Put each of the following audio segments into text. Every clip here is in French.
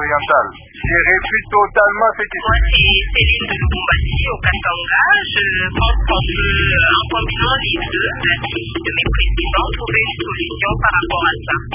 orientale. J'ai réfute totalement ce qui se Moi, c'est Céline de Lubumbashi au Katanga. Je pense qu'on peut, en combinant les deux avis de mes présidents, trouver une solution par rapport à ça.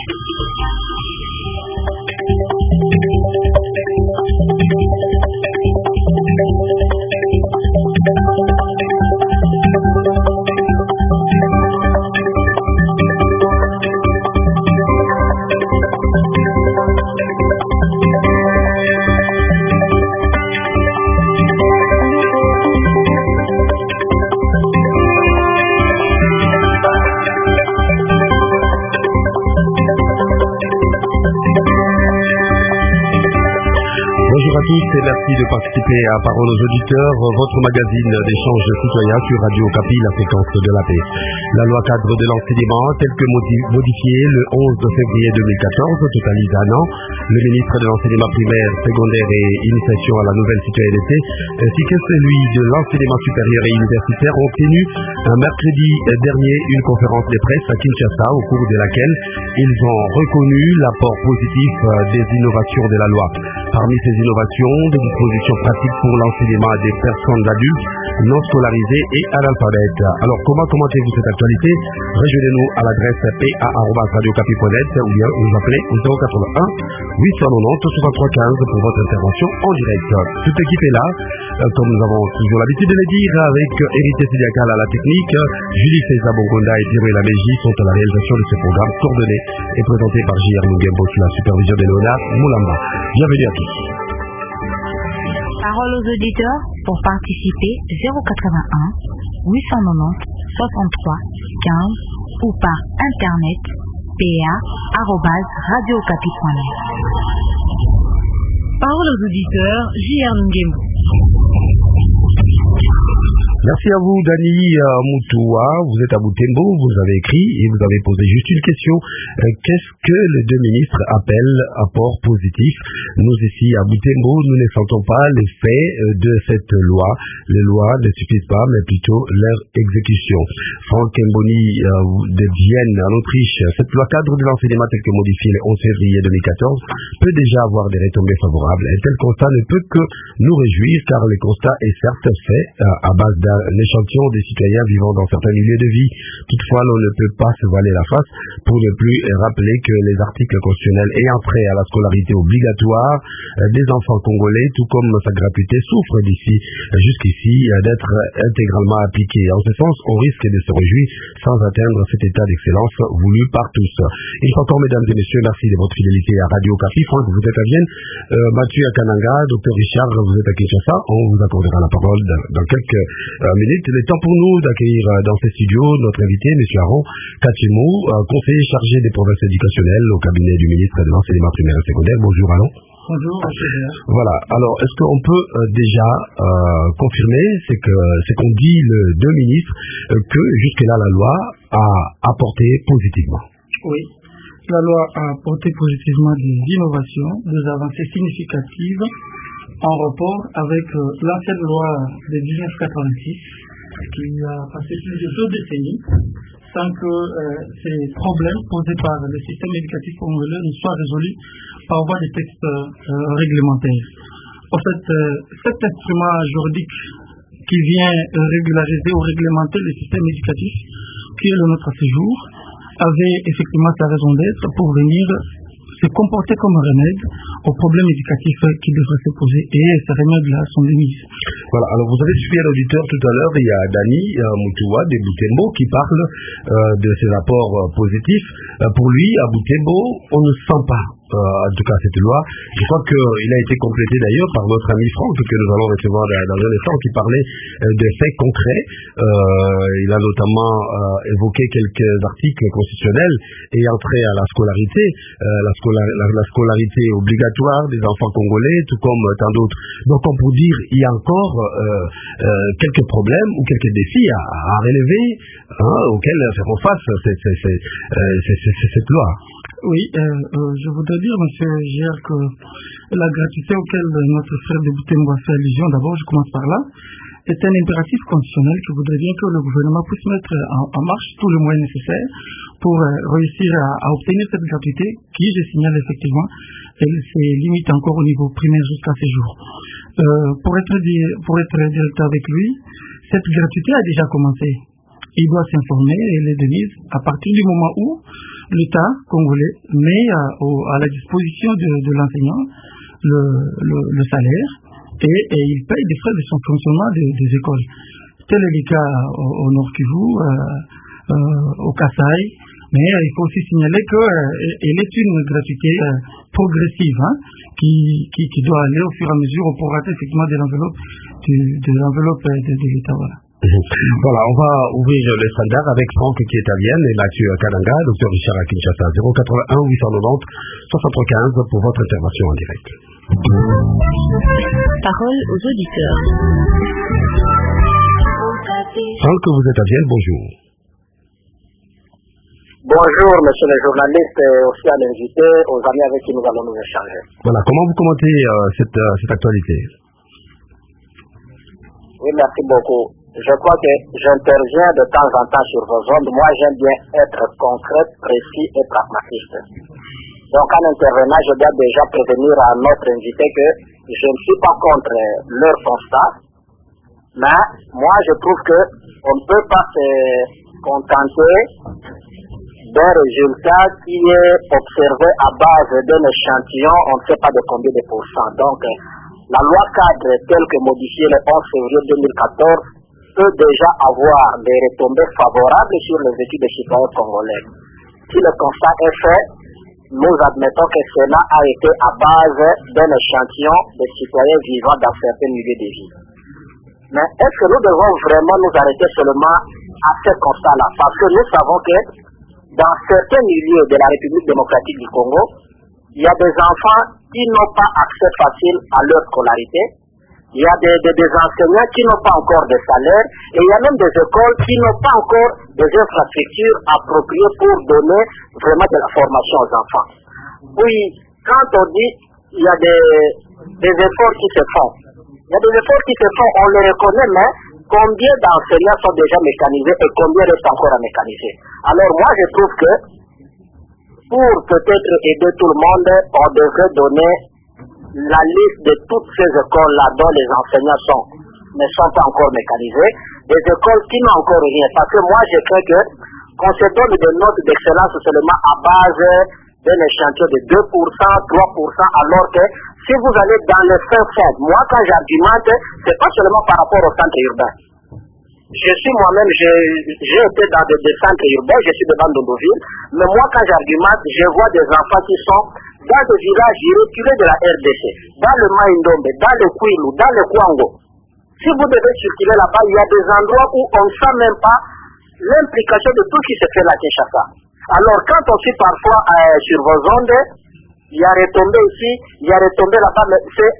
Bonjour à tous et merci de participer à Parole aux auditeurs, votre magazine d'échange citoyen sur Radio Okapi, la fréquence de la paix. La loi cadre de l'enseignement, telle que modifiée le 11 février 2014, totalise un an. Le ministre de l'enseignement primaire, secondaire et initiation à la nouvelle citoyenneté, ainsi que celui de l'enseignement supérieur et universitaire, ont tenu un mercredi dernier une conférence de presse à Kinshasa, au cours de laquelle ils ont reconnu l'apport positif des innovations de la loi. Parmi ces innovations, des dispositions pratiques pour l'enseignement des personnes adultes non scolarisées et analphabètes. Alors, comment commentez-vous cette actualité? Rejoignez-nous à l'adresse pa@radiocapi.net ou bien vous appelez au 081 890 6315 pour votre intervention en direct. Toute l'équipe est là, comme nous avons toujours l'habitude de le dire, avec Hérité Sidiakal à la technique, Julie Feza Bongonda et Thierry Laméji sont à la réalisation de ce programme coordonné et présenté par J.R. Mungembo sous la supervision de Léonard Moulamba. Bienvenue à tous. Parole aux auditeurs pour participer 081 890 63 15 ou par internet pa@radiocapi.net. Parole aux auditeurs, J.R. Mungembo. Merci à vous, Dani Moutoua. Vous êtes à Butembo, vous avez écrit et vous avez posé juste une question. Qu'est-ce que les deux ministres appellent apport positif? Nous, ici, à Butembo, nous ne sentons pas l'effet de cette loi. Les lois ne suffisent pas, mais plutôt leur exécution. Franck Mboni de Vienne, en Autriche. Cette loi cadre de l'enseignement telle que modifiée le 11 février 2014 peut déjà avoir des retombées favorables. Un tel constat ne peut que nous réjouir, car le constat est certes fait à base d'un échantillon des citoyens vivant dans certains milieux de vie. Toutefois, l'on ne peut pas se voiler la face pour ne plus rappeler que les articles constitutionnels ayant trait à la scolarité obligatoire des enfants congolais, tout comme sa gratuité, souffrent jusqu'ici d'être intégralement appliqués. En ce sens, on risque de se réjouir sans atteindre cet état d'excellence voulu par tous. Une fois encore, mesdames et messieurs, merci de votre fidélité à Radio Okapi. Franck, vous êtes à Vienne, Mathieu à Kananga, Dr Richard, vous êtes à Kinshasa. On vous accordera la parole dans quelques minutes. Il est temps pour nous d'accueillir dans ces studios notre invité, M. Aaron Kachimou, conseiller chargé des provinces éducationnelles au cabinet du ministre de l'enseignement primaire et secondaire. Bonjour Aaron. Bonjour. Voilà. Alors, est-ce qu'on peut déjà confirmer ce qu'ont dit les deux ministres, que jusque-là la loi a apporté positivement? Oui. La loi a apporté positivement des innovations, des avancées significatives en rapport avec l'ancienne loi de 1986 qui a passé plus de 2 décennies sans que ces problèmes posés par le système éducatif congolais ne soient résolus par voie de textes réglementaires. En fait, cet instrument juridique qui vient régulariser ou réglementer le système éducatif qui est le nôtre à ce jour avait effectivement sa raison d'être pour venir se comporter comme un remède aux problèmes éducatifs qui devraient se poser, et ces remèdes-là sont des mises. Voilà, alors vous avez suivi l'auditeur tout à l'heure, il y a Dani Moutoua de Butembo qui parle de ses apports positifs. Pour lui, à Butembo, on ne sent pas en tout cas cette loi. Je crois qu'il a été complété d'ailleurs par notre ami Franck, que nous allons recevoir dans un instant, qui parlait de faits concrets. Il a notamment évoqué quelques articles constitutionnels ayant trait à la scolarité, la scolarité obligatoire des enfants congolais, tout comme tant d'autres. Donc on peut dire qu'il y a encore quelques problèmes ou quelques défis à relever, auxquels feront face cette loi. Oui, je voudrais dire, monsieur Gérard, que la gratuité auquel notre frère de Butembo a fait allusion, d'abord je commence par là, c'est un impératif conditionnel qui voudrait bien que le gouvernement puisse mettre en marche tous les moyens nécessaires pour réussir à obtenir cette gratuité qui, je signale effectivement, elle se limite encore au niveau primaire jusqu'à ces jours. Pour être direct avec lui, cette gratuité a déjà commencé. Il doit s'informer et les devises à partir du moment où l'État congolais met à la disposition de l'enseignant le salaire et il paye des frais de son fonctionnement des écoles. Tel est le cas au Nord Kivu, au Kasaï, mais il faut aussi signaler qu'elle est une gratuité progressive qui doit aller au fur et à mesure au prorata effectivement de l'enveloppe de l'État. Voilà. Voilà, on va ouvrir le standard avec Franck qui est à Vienne et Mathieu à Kananga, Dr Richard à Kinshasa, 081 890 675 pour votre intervention en direct. Parole aux auditeurs. Franck, vous êtes à Vienne, bonjour. Bonjour, monsieur le journaliste, et aussi à l'invité, aux amis avec qui nous allons nous échanger. Voilà, comment vous commentez cette actualité? Oui, merci beaucoup. Je crois que j'interviens de temps en temps sur vos ondes. Moi, j'aime bien être concret, précis et pragmatiste. Donc, en intervenant, je dois déjà prévenir à notre invité que je ne suis pas contre leur constat, mais moi, je trouve qu'on ne peut pas se contenter d'un résultat qui est observé à base d'un échantillon, on ne sait pas de combien de pourcents. Donc, la loi cadre telle que modifiée le 11 février 2014 peut déjà avoir des retombées favorables sur les études des citoyens congolais. Si le constat est fait, nous admettons que cela a été à base d'un échantillon des citoyens vivant dans certains milieux de vie. Mais est-ce que nous devons vraiment nous arrêter seulement à ce constat-là? Parce que nous savons que dans certains milieux de la République démocratique du Congo, il y a des enfants qui n'ont pas accès facile à leur scolarité. Il y a des enseignants qui n'ont pas encore de salaire et il y a même des écoles qui n'ont pas encore des infrastructures appropriées pour donner vraiment de la formation aux enfants. Oui, quand on dit il y a des efforts qui se font, il y a des efforts qui se font, on les reconnaît, mais combien d'enseignants sont déjà mécanisés et combien restent encore à mécaniser? Alors moi je trouve que pour peut-être aider tout le monde, on devrait donner la liste de toutes ces écoles-là dont les enseignants ne sont pas encore mécanisés, des écoles qui n'ont encore rien. Parce que moi, je crains qu'on se donne des notes d'excellence seulement à base d'un échantillon de 2%, 3%, alors que si vous allez dans les fins fonds, moi quand j'argumente, c'est pas seulement par rapport au centre urbain. Je suis moi-même, j'ai été dans des centres urbains, je suis de Bandondoville, mais moi quand j'argumente, je vois des enfants qui sont dans des villages reculés de la RDC, dans le Maïndombe, dans le Kwilu, dans le Kwango. Si vous devez circuler là-bas, il y a des endroits où on ne sent même pas l'implication de tout ce qui se fait là à Kinshasa. Alors quand on suit parfois sur vos ondes, il y a retombé ici, il y a retombé là-bas, mais c'est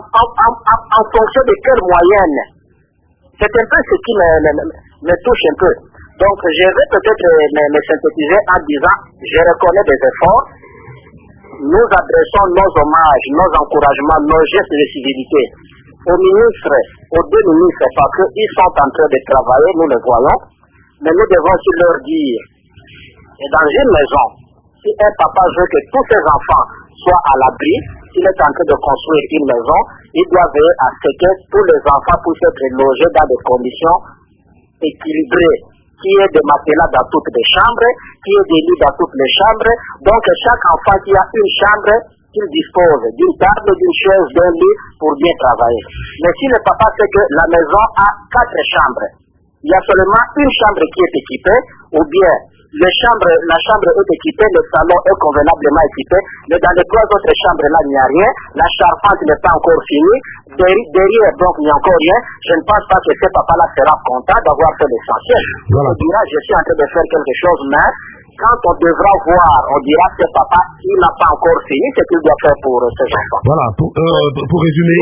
en fonction de quelle moyenne. C'est un peu ce qui me touche un peu. Donc je vais peut-être me synthétiser en disant, je reconnais des efforts, nous adressons nos hommages, nos encouragements, nos gestes de civilité aux ministres, aux deux ministres, parce qu'ils sont en train de travailler, nous le voyons, mais nous devons aussi leur dire, et dans une maison, si un papa veut que tous ses enfants soient à l'abri, s'il est en train de construire une maison, il doit veiller à ce que tous les enfants puissent être logés dans des conditions équilibrées, qu'il y ait des matelas dans toutes les chambres, qu'il y ait des lits dans toutes les chambres. Donc chaque enfant qui a une chambre, qu'il dispose d'une table, d'une chaise, d'un lit pour bien travailler. Mais si le papa sait que la maison a 4 chambres, il y a seulement une chambre qui est équipée, ou bien la chambre est équipée, le salon est convenablement équipé, mais dans les 3 autres chambres-là, il n'y a rien, la charpente n'est pas encore finie, derrière, donc, il n'y a encore rien. Je ne pense pas que ce papa-là sera content d'avoir fait l'essentiel. Voilà. Il dira, je suis en train de faire quelque chose, mais quand on devra voir, on dira que papa, il n'a pas encore fini ce qu'il doit faire pour ses enfants. Voilà, pour résumer,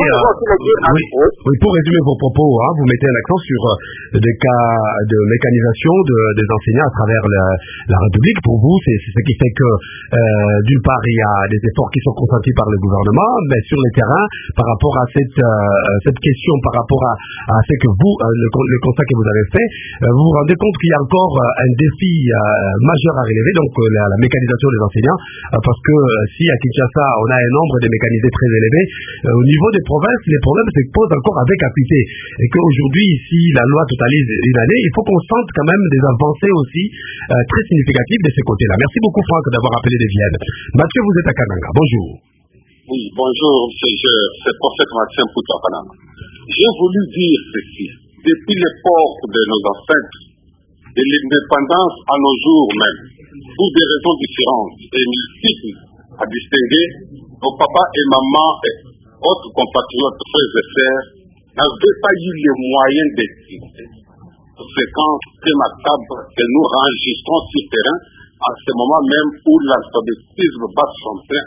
pour résumer vos propos, vous mettez un accent sur des cas de mécanisation des enseignants à travers la République. Pour vous, c'est ce qui fait que, d'une part, il y a des efforts qui sont consentis par le gouvernement, mais sur le terrain, par rapport à cette question, par rapport à ce que vous, le constat que vous avez fait, vous vous rendez compte qu'il y a encore un défi majeur à relever, donc la mécanisation des enseignants, parce que si à Kinshasa, on a un nombre de mécanisés très élevé, au niveau des provinces, les problèmes se posent encore avec acuité. Et qu'aujourd'hui, si la loi totalise une année, il faut qu'on sente quand même des avancées aussi très significatives de ce côté-là. Merci beaucoup, Franck, d'avoir appelé de Vienne. Mathieu, vous êtes à Kananga. Bonjour. Oui, bonjour, c'est prophète Maxime Pouta-Panama. J'ai voulu dire ceci. Depuis l'époque de nos ancêtres, de l'indépendance à nos jours même, pour des raisons différentes et multiples à distinguer, nos papas et mamans et autres compatriotes, frères et sœurs, n'avaient pas eu les moyens d'exister. Conséquent, remarquable que nous enregistrons sur terrain à ce moment même où l'alphabétisme bat son plein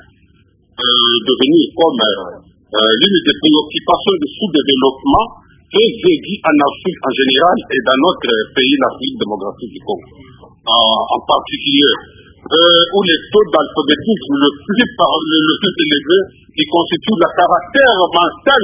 devenir comme l'une des préoccupations du sous-développement très aiguë en Afrique en général et dans notre pays, l'Afrique démocratique du Congo en particulier, où les taux d'alphabétisme le plus élevé qui constitue le caractère mental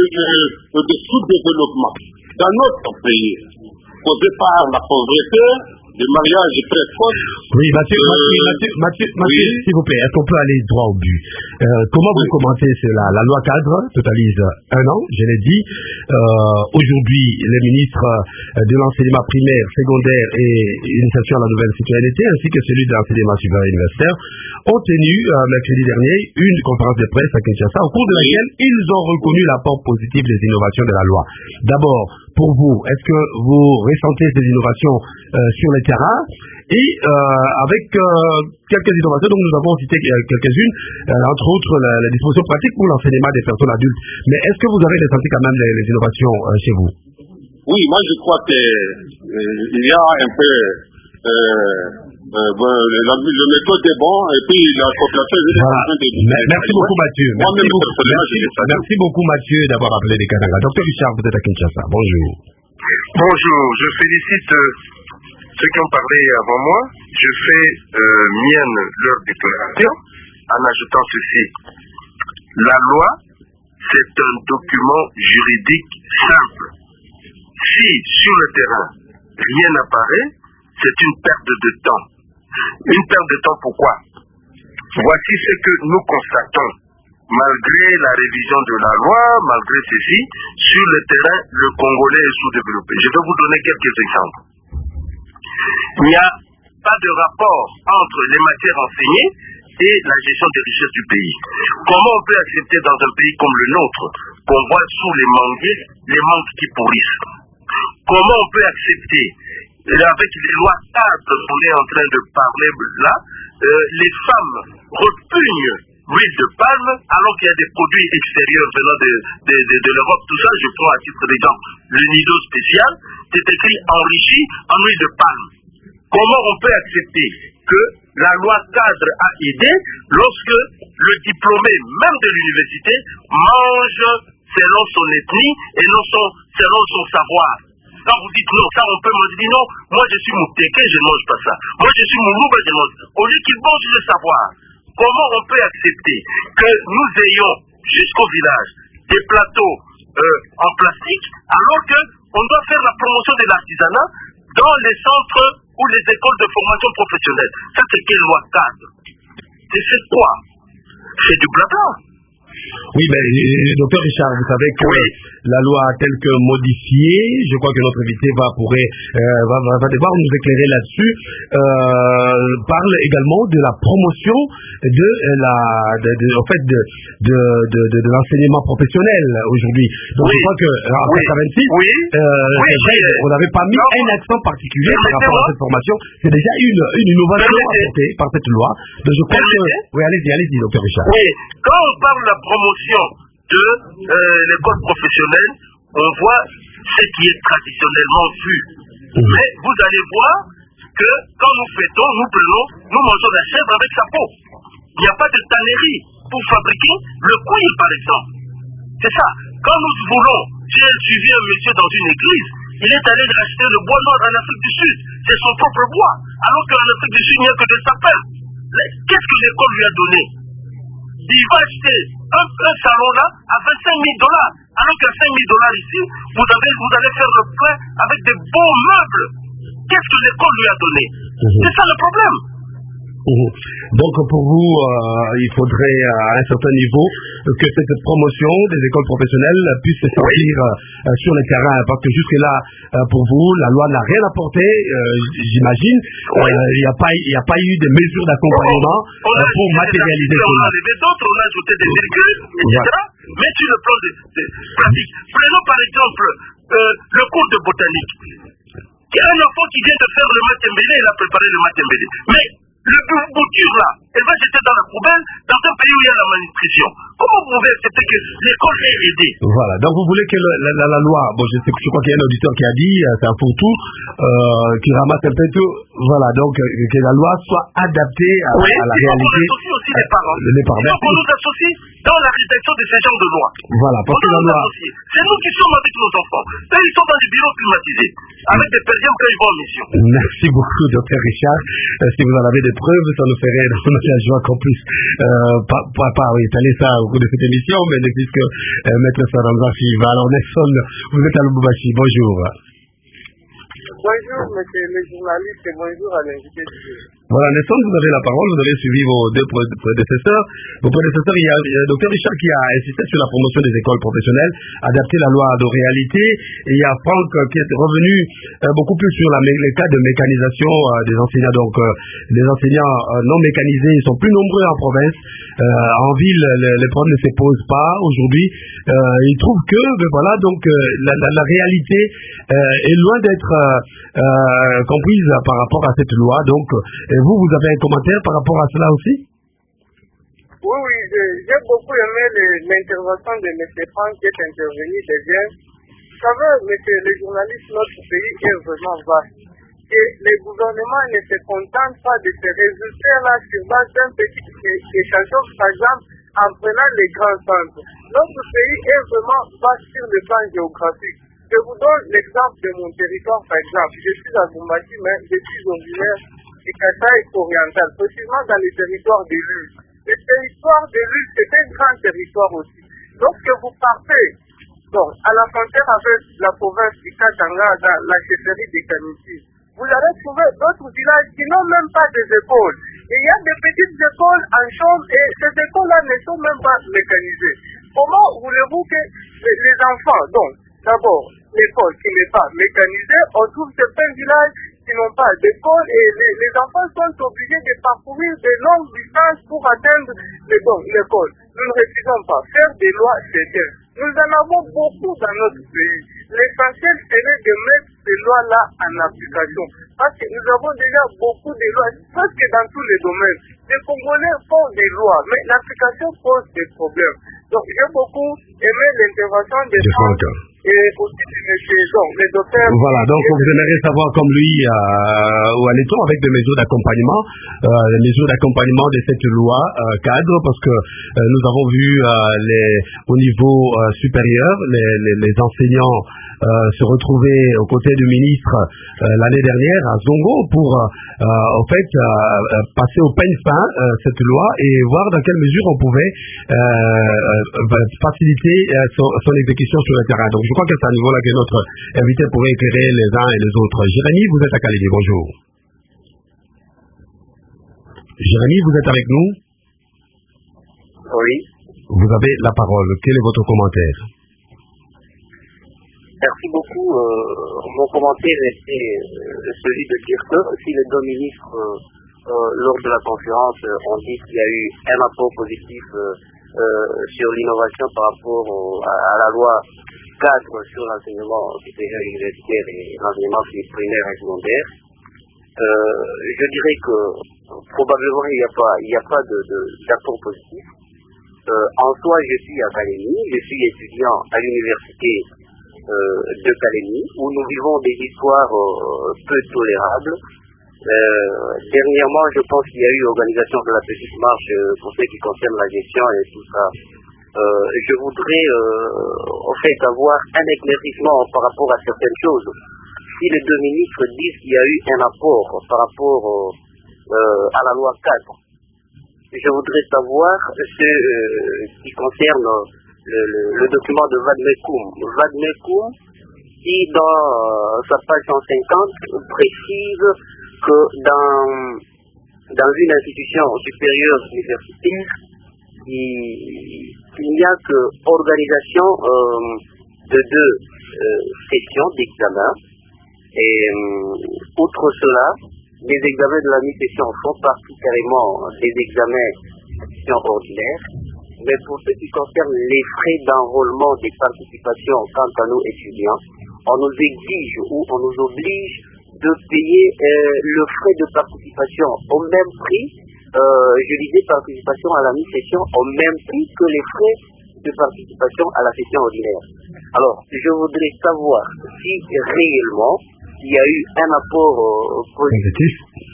de sous-développement dans notre pays, causé par la pauvreté, le mariage précoce. Oui, Mathieu, s'il vous plaît, est-ce qu'on peut aller droit au but? Comment vous commentez cela? La loi cadre totalise 1 an, je l'ai dit. Aujourd'hui, les ministres de l'enseignement primaire, secondaire et initiation à la nouvelle citoyenneté, ainsi que celui de l'enseignement supérieur universitaire, ont tenu mercredi dernier une conférence de presse à Kinshasa, au cours de laquelle ils ont reconnu l'apport positif des innovations de la loi. D'abord, pour vous, est-ce que vous ressentez ces innovations sur le terrain? Et avec quelques innovations, donc nous avons cité quelques-unes, entre autres la disposition pratique pour l'enseignement des personnes adultes. Mais est-ce que vous avez ressenti quand même les innovations chez vous? Oui, moi je crois qu'il y a un peu... le méthode est bon et puis la population est en train de... Merci beaucoup Mathieu. Merci beaucoup Mathieu d'avoir appelé les Kananga. Docteur Richard, vous êtes à Kinshasa. Bonjour. Bonjour, je félicite ceux qui ont parlé avant moi. Je fais mienne leur déclaration en ajoutant ceci. La loi, c'est un document juridique simple. Si sur le terrain rien n'apparaît, c'est une perte de temps. Une perte de temps pourquoi? Voici ce que nous constatons. Malgré la révision de la loi, malgré ceci, sur le terrain, le Congolais est sous-développé. Je vais vous donner quelques exemples. Il n'y a pas de rapport entre les matières enseignées et la gestion des richesses du pays. Comment on peut accepter dans un pays comme le nôtre qu'on voit sous les manguiers les mangues qui pourrissent? Comment on peut accepter avec les lois cadres qu'on est en train de parler là, les femmes repugnent l'huile de palme alors qu'il y a des produits extérieurs venant de l'Europe, tout ça, je prends à titre d'exemple le Nido spécial, c'est écrit enrichi en huile de palme. Comment on peut accepter que la loi cadre a aidé lorsque le diplômé même de l'université mange selon son ethnie et non selon son savoir? Quand vous dites non, ça on peut manger, dit non, moi je suis Mouteke, je ne mange pas ça. Moi je suis Moulouba, je mange. Au lieu qu'il mange le savoir, comment on peut accepter que nous ayons jusqu'au village des plateaux en plastique alors qu'on doit faire la promotion de l'artisanat dans les centres ou les écoles de formation professionnelle? Ça c'est quelle loi cadre? C'est quoi? C'est du blabla. Oui, mais docteur Richard, vous savez que la loi telle que modifiée, je crois que notre invité va devoir nous éclairer là-dessus, parle également de la promotion de l'enseignement professionnel aujourd'hui. Donc je crois que en 86, on n'avait pas mis un accent particulier par rapport à cette formation. C'est déjà une innovation apportée par cette loi. Donc je crois que... Oui, allez-y, docteur Richard. Oui, quand on parle de la promotion de l'école professionnelle, on voit ce qui est traditionnellement vu. Mais vous allez voir, que quand nous fêtons, nous prenons, nous mangeons la chèvre avec sa peau. Il n'y a pas de tannerie pour fabriquer le cuir, par exemple. C'est ça. Quand nous voulons, j'ai suivi un monsieur dans une église, il est allé acheter le bois noir en Afrique du Sud. C'est son propre bois. Alors qu'en Afrique du Sud, il n'y a que des sapins. Qu'est-ce que l'école lui a donné? Il va acheter un salon là à $25,000. Alors qu'à $5,000 ici, vous allez faire le plein avec des beaux meubles. Qu'est-ce que l'école lui a donné? C'est ça le problème. Donc pour vous, il faudrait à un certain niveau que cette promotion des écoles professionnelles puisse se sortir sur le terrain, parce que jusque-là, pour vous, la loi n'a rien apporté, j'imagine. Il n'y a pas eu de mesures d'accompagnement pour matérialiser ça. On a enlevé d'autres, on a ajouté des virgules, etc. Mais sur le plan pratique, prenons par exemple le cours de botanique. Il y a un enfant qui vient de faire le matembélé, il a préparé le matembélé. Mais le bouture là, elle va jeter dans la poubelle dans un pays où il y a la malnutrition. Comment vous pouvez accepter que l'école est aidée? Voilà, donc vous voulez que la loi, bon je crois qu'il y a un auditeur qui a dit, c'est un fourre-tout, qui ramasse un peu tout, voilà, donc que la loi soit adaptée à la réalité. On associe aussi les parents. Donc on nous associe dans la rédaction de ces genres de lois. Voilà, parce que la loi... C'est nous qui sommes avec nos enfants. Eux, ils sont dans des bureaux climatisés, avec des perdièmes quand ils vont en mission. Merci beaucoup, Dr Richard. Si vous en avez des preuves, ça nous ferait la joie qu'on puisse pas étaler ça au cours de cette émission, mais n'existe que Maître Saranza Fiva. Alors Nelson, vous êtes à Lubumbashi, bonjour. Bonjour, monsieur le journaliste, et bonjour à l'invité du jour. Voilà, Nelson, vous avez la parole, vous avez suivi vos deux prédécesseurs. Vos prédécesseurs, il y a le Dr Richard qui a insisté sur la promotion des écoles professionnelles, adapter la loi à nos réalités, et il y a Franck qui est revenu beaucoup plus sur les cas de mécanisation des enseignants. Donc, les enseignants non mécanisés, ils sont plus nombreux en province. En ville, les problèmes ne se posent pas aujourd'hui. Ils trouvent que, voilà, donc, la réalité est loin d'être comprise par rapport à cette loi. Donc, vous avez un commentaire par rapport à cela aussi? Oui, j'ai beaucoup aimé l'intervention de M. Franck qui est intervenu déjà. Vous savez, monsieur le journaliste, notre pays est vraiment vaste. Et les gouvernements ne se contentent pas de se résulter là sur base d'un petit échantillon, par exemple, en prenant les grands centres. Notre pays est vraiment vaste sur le plan géographique. Je vous donne l'exemple de mon territoire, par exemple. Je suis à Lubumbashi, mais je suis originaire du Kasaï oriental, précisément dans les territoires de l'U. Le territoire de l'U, c'est un grand territoire aussi. Lorsque vous partez à la frontière avec la province du Katanga, dans la chefferie de Kaniki, vous allez trouver d'autres villages qui n'ont même pas des écoles. Et il y a des petites écoles en chambre et ces écoles-là ne sont même pas mécanisées. Comment voulez-vous que les enfants, donc, d'abord, l'école qui n'est pas mécanisée, on trouve certains villages qui n'ont pas d'école et les enfants sont obligés de parcourir de longues distances pour atteindre l'école. Nous ne refusons pas. Faire des lois, c'est bien. Nous en avons beaucoup dans notre pays. L'essentiel serait de mettre ces lois-là en application. Parce que nous avons déjà beaucoup de lois, presque dans tous les domaines. Les Congolais font des lois, mais l'application pose des problèmes. Donc j'ai beaucoup aimé l'intervention des Franck et aussi les docteurs. Voilà, donc vous aimeriez savoir comme lui où en est-on avec des mesures d'accompagnement, les mesures d'accompagnement de cette loi cadre, parce que nous avons vu au niveau supérieur les enseignants se retrouver aux côtés du ministre l'année dernière à Zongo pour passer au peigne fin cette loi et voir dans quelle mesure on pouvait faciliter son exécution sur le terrain. Donc je crois que c'est à ce niveau-là que notre invité pourrait éclairer les uns et les autres. Jérémy, vous êtes à Kalidi, bonjour. Jérémy, vous êtes avec nous? Oui. Vous avez la parole. Quel est votre commentaire? Merci beaucoup. Mon commentaire était celui de dire que si les deux ministres, lors de la conférence, ont dit qu'il y a eu un apport positif sur l'innovation par rapport à la loi cadre sur l'enseignement supérieur universitaire et l'enseignement primaire et secondaire, je dirais que probablement il n'y a pas d'apport positif. En soi, je suis à Kalemi, je suis étudiant à l'université de Kalemi, où nous vivons des histoires peu tolérables. Dernièrement, je pense qu'il y a eu l'organisation de la petite marche pour ce qui concerne la gestion et tout ça. Je voudrais en fait avoir un éclaircissement par rapport à certaines choses. Si les deux ministres disent qu'il y a eu un apport par rapport à la loi 4, je voudrais savoir ce qui concerne le document de Vadmekoum, qui dans sa page 150 précise que dans une institution supérieure universitaire, il n'y a que organisation de deux sessions d'examen. Et outre cela, les examens de la mi-session font partie carrément des examens de session ordinaire. Mais pour ce qui concerne les frais d'enrôlement des participations quant à nos étudiants, on nous exige ou on nous oblige de payer le frais de participation au même prix, je disais participation à la mi-session, au même prix que les frais de participation à la session ordinaire. Alors, je voudrais savoir si réellement il y a eu un apport positif,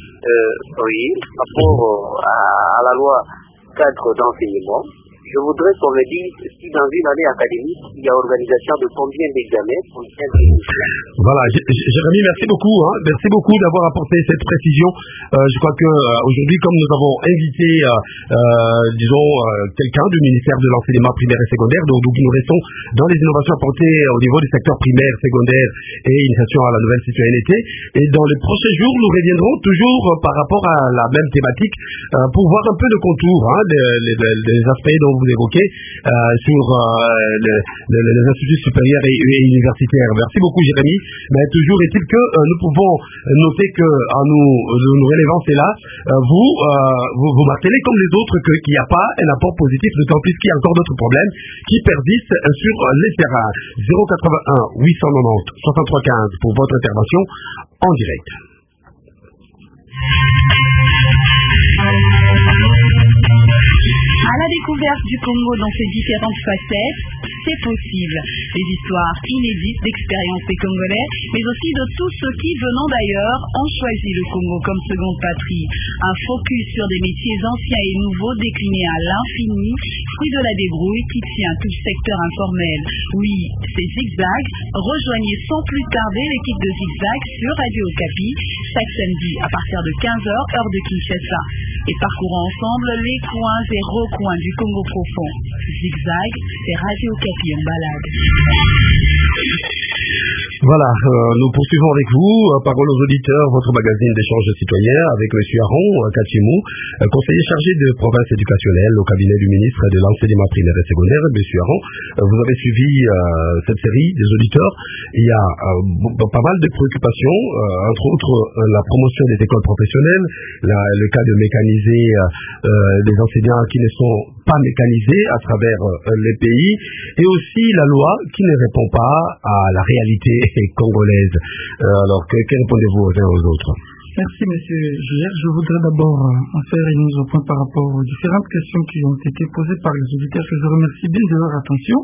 apport à la loi 4 d'enseignement. Je voudrais qu'on me dise si dans une année académique, il y a organisation de combien d'examens. Voilà, Jérémy, merci beaucoup. Merci beaucoup d'avoir apporté cette précision. Je crois que aujourd'hui, comme nous avons invité, quelqu'un du ministère de l'enseignement primaire et secondaire, donc nous restons dans les innovations apportées au niveau du secteur primaire, secondaire et initiation à la nouvelle citoyenneté. Et dans les prochains jours, nous reviendrons toujours par rapport à la même thématique pour voir un peu le contour des aspects dont vous évoquez sur les instituts supérieurs et universitaires. Merci beaucoup, Jérémy. Mais toujours est-il que nous pouvons noter que en nous relevant cela, vous martelez comme les autres qu'il n'y a pas un apport positif, d'autant plus qu'il y a encore d'autres problèmes qui persistent sur les terrains. 081 890 63 15 pour votre intervention en direct. À la découverte du Congo dans ses différentes facettes, c'est possible. Des histoires inédites d'expériences des Congolais, mais aussi de tous ceux qui, venant d'ailleurs, ont choisi le Congo comme seconde patrie. Un focus sur des métiers anciens et nouveaux déclinés à l'infini, fruit de la débrouille qui tient tout le secteur informel. Oui, c'est Zigzag. Rejoignez sans plus tarder l'équipe de Zigzag sur Radio Okapi, chaque samedi à partir de 15h, heure de Kinshasa. Et parcourons ensemble les coins et recoins du Congo profond. Zigzag, c'est Radio Okapi en balade. Voilà, nous poursuivons avec vous. Parole aux auditeurs, votre magazine d'échange citoyen avec M. Aron Kachimou, conseiller chargé de province éducationnelle au cabinet du ministre de l'enseignement primaire et secondaire. M. Aron, vous avez suivi cette série des auditeurs. Il y a pas mal de préoccupations, entre autres la promotion des écoles professionnelles, le cas de mécaniser des enseignants qui ne sont pas mécanisés à travers les pays, et aussi la loi qui ne répond pas à la réalité congolaise. Alors, que répondez-vous aux uns aux autres? Merci, monsieur J.R. Je voudrais d'abord en faire une mise au point par rapport aux différentes questions qui ont été posées par les auditeurs, que je remercie bien de leur attention.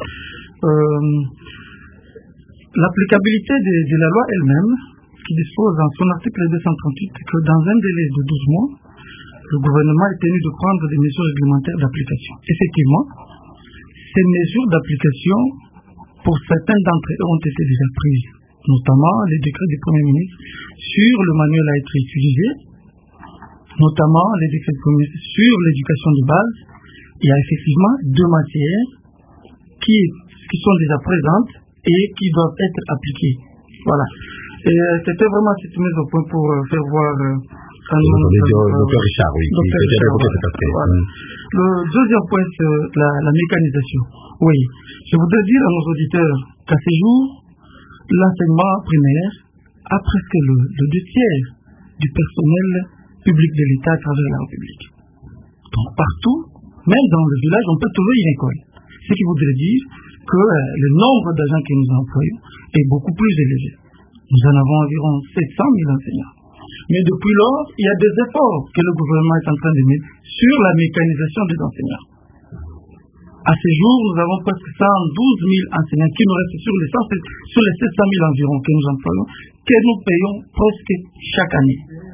L'applicabilité de la loi elle-même, qui dispose dans son article 238 que dans un délai de 12 mois, le gouvernement est tenu de prendre des mesures réglementaires d'application. Effectivement, ces mesures d'application, pour certains d'entre eux, ont été déjà prises, notamment les décrets du Premier ministre sur le manuel à être utilisé, notamment les décrets du Premier ministre sur l'éducation de base. Il y a effectivement deux matières qui sont déjà présentes et qui doivent être appliquées. Voilà. Et c'était vraiment cette mise au point pour faire voir... Docteur Richard, oui. Voilà. Le deuxième point, c'est la mécanisation. Oui, je voudrais dire à nos auditeurs qu'à ce jour, l'enseignement primaire a presque le 2/3 du personnel public de l'État à travers la République. Donc partout, même dans le village, on peut trouver une école. Ce qui voudrait dire que le nombre d'agents que nous employons est beaucoup plus élevé. Nous en avons environ 700 000 enseignants. Mais depuis lors, il y a des efforts que le gouvernement est en train de mettre sur la mécanisation des enseignants. À ce jour, nous avons presque 112 000 enseignants qui nous restent sur les 700 000 environ que nous employons, que nous payons presque chaque année.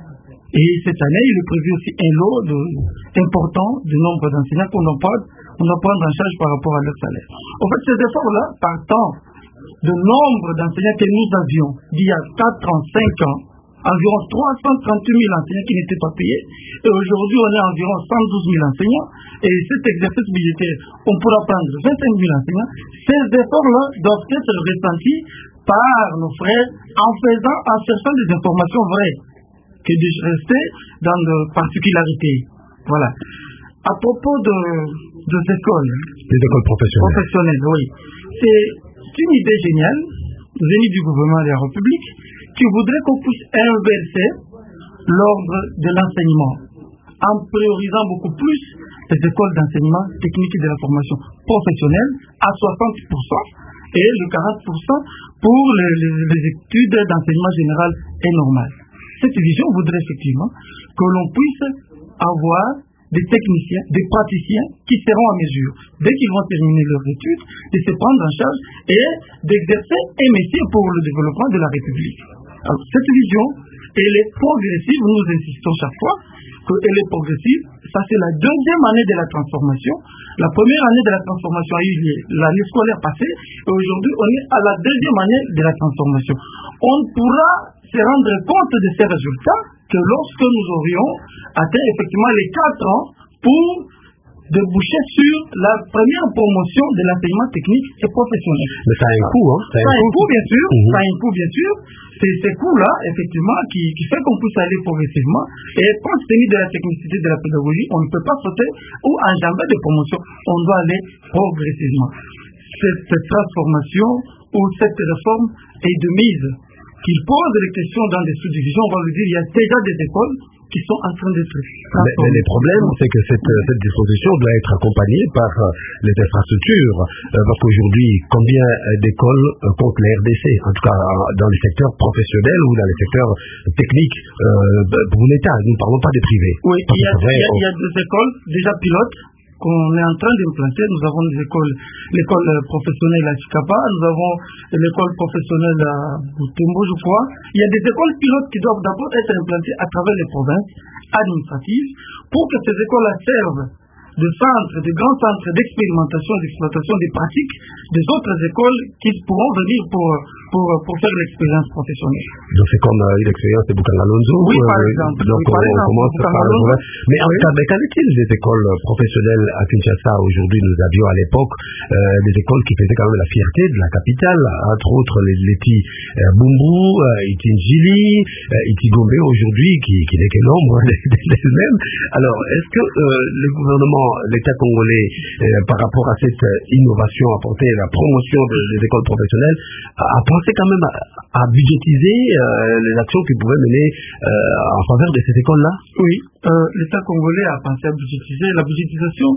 Et cette année, il est prévu aussi un lot important du nombre d'enseignants qu'on doit prendre en charge par rapport à leur salaire. En fait, ces efforts-là, partant du nombre d'enseignants que nous avions d'il y a 4 ans, 5 ans, environ 338 000 enseignants qui n'étaient pas payés, et aujourd'hui on est environ 112 000 enseignants, et cet exercice budgétaire, on pourra prendre 25 000 enseignants. Ces efforts-là doivent être ressentis par nos frères en cherchant des informations vraies, que de rester dans de particularités. Voilà. À propos des écoles. Les écoles professionnelles. Oui. C'est une idée géniale, venue du gouvernement de la République, qui voudrait qu'on puisse inverser l'ordre de l'enseignement, en priorisant beaucoup plus les écoles d'enseignement technique et de la formation professionnelle à 60% et le 40% pour les études d'enseignement général et normal. Cette vision voudrait effectivement que l'on puisse avoir des techniciens, des praticiens qui seront en mesure, dès qu'ils vont terminer leurs études, de se prendre en charge et d'exercer un métier pour le développement de la République. Alors, cette vision, elle est progressive, nous insistons chaque fois qu'elle est progressive. Ça, c'est la deuxième année de la transformation. La première année de la transformation a eu lieu l'année scolaire passée, et aujourd'hui, on est à la deuxième année de la transformation. On pourra se rendre compte de ces résultats que lorsque nous aurions atteint effectivement les 4 ans pour déboucher sur la première promotion de l'enseignement technique et professionnel. Mais ça a un coût, hein? Ça a un coût, bien sûr. Ça a un coût, bien sûr. C'est ces coûts-là, effectivement, qui fait qu'on puisse aller progressivement. Et compte tenu de la technicité de la pédagogie, on ne peut pas sauter ou enjamber des promotions. On doit aller progressivement. Cette transformation ou cette réforme est de mise. Qu'il pose des questions dans des sous-divisions, on va lui dire il y a déjà des écoles qui sont en train d'être transformées. Mais le problème, c'est que cette disposition doit être accompagnée par les infrastructures. Parce qu'aujourd'hui, combien d'écoles compte la RDC, en tout cas dans les secteurs professionnels ou dans les secteurs techniques pour l'État? Nous ne parlons pas des privés. Oui, il y a des écoles déjà pilotes qu'on est en train d'implanter. Nous avons l'école professionnelle à Chikapa, nous avons l'école professionnelle à Butembo, je crois. Il y a des écoles pilotes qui doivent d'abord être implantées à travers les provinces administratives pour que ces écoles-là servent de centres, de grands centres d'expérimentation et d'exploitation des pratiques des autres écoles qui pourront venir pour faire l'expérience professionnelle. Donc c'est comme une expérience de Bukangalonzo. Oui, par exemple. Donc on commence par mais qu'en est-il des écoles professionnelles à Kinshasa aujourd'hui? Nous avions à l'époque des écoles qui faisaient quand même la fierté de la capitale, entre autres l'ETI Bumbu, l'ETI Njili, l'ETI Gombe aujourd'hui, qui n'est que l'ombre d'elle-même. Alors, est-ce que le gouvernement, l'État congolais, par rapport à cette innovation apportée, la promotion des écoles professionnelles, a pensé quand même à budgétiser les actions qu'il pouvait mener en faveur de ces écoles-là? Oui, l'État congolais a pensé à budgétiser. La budgétisation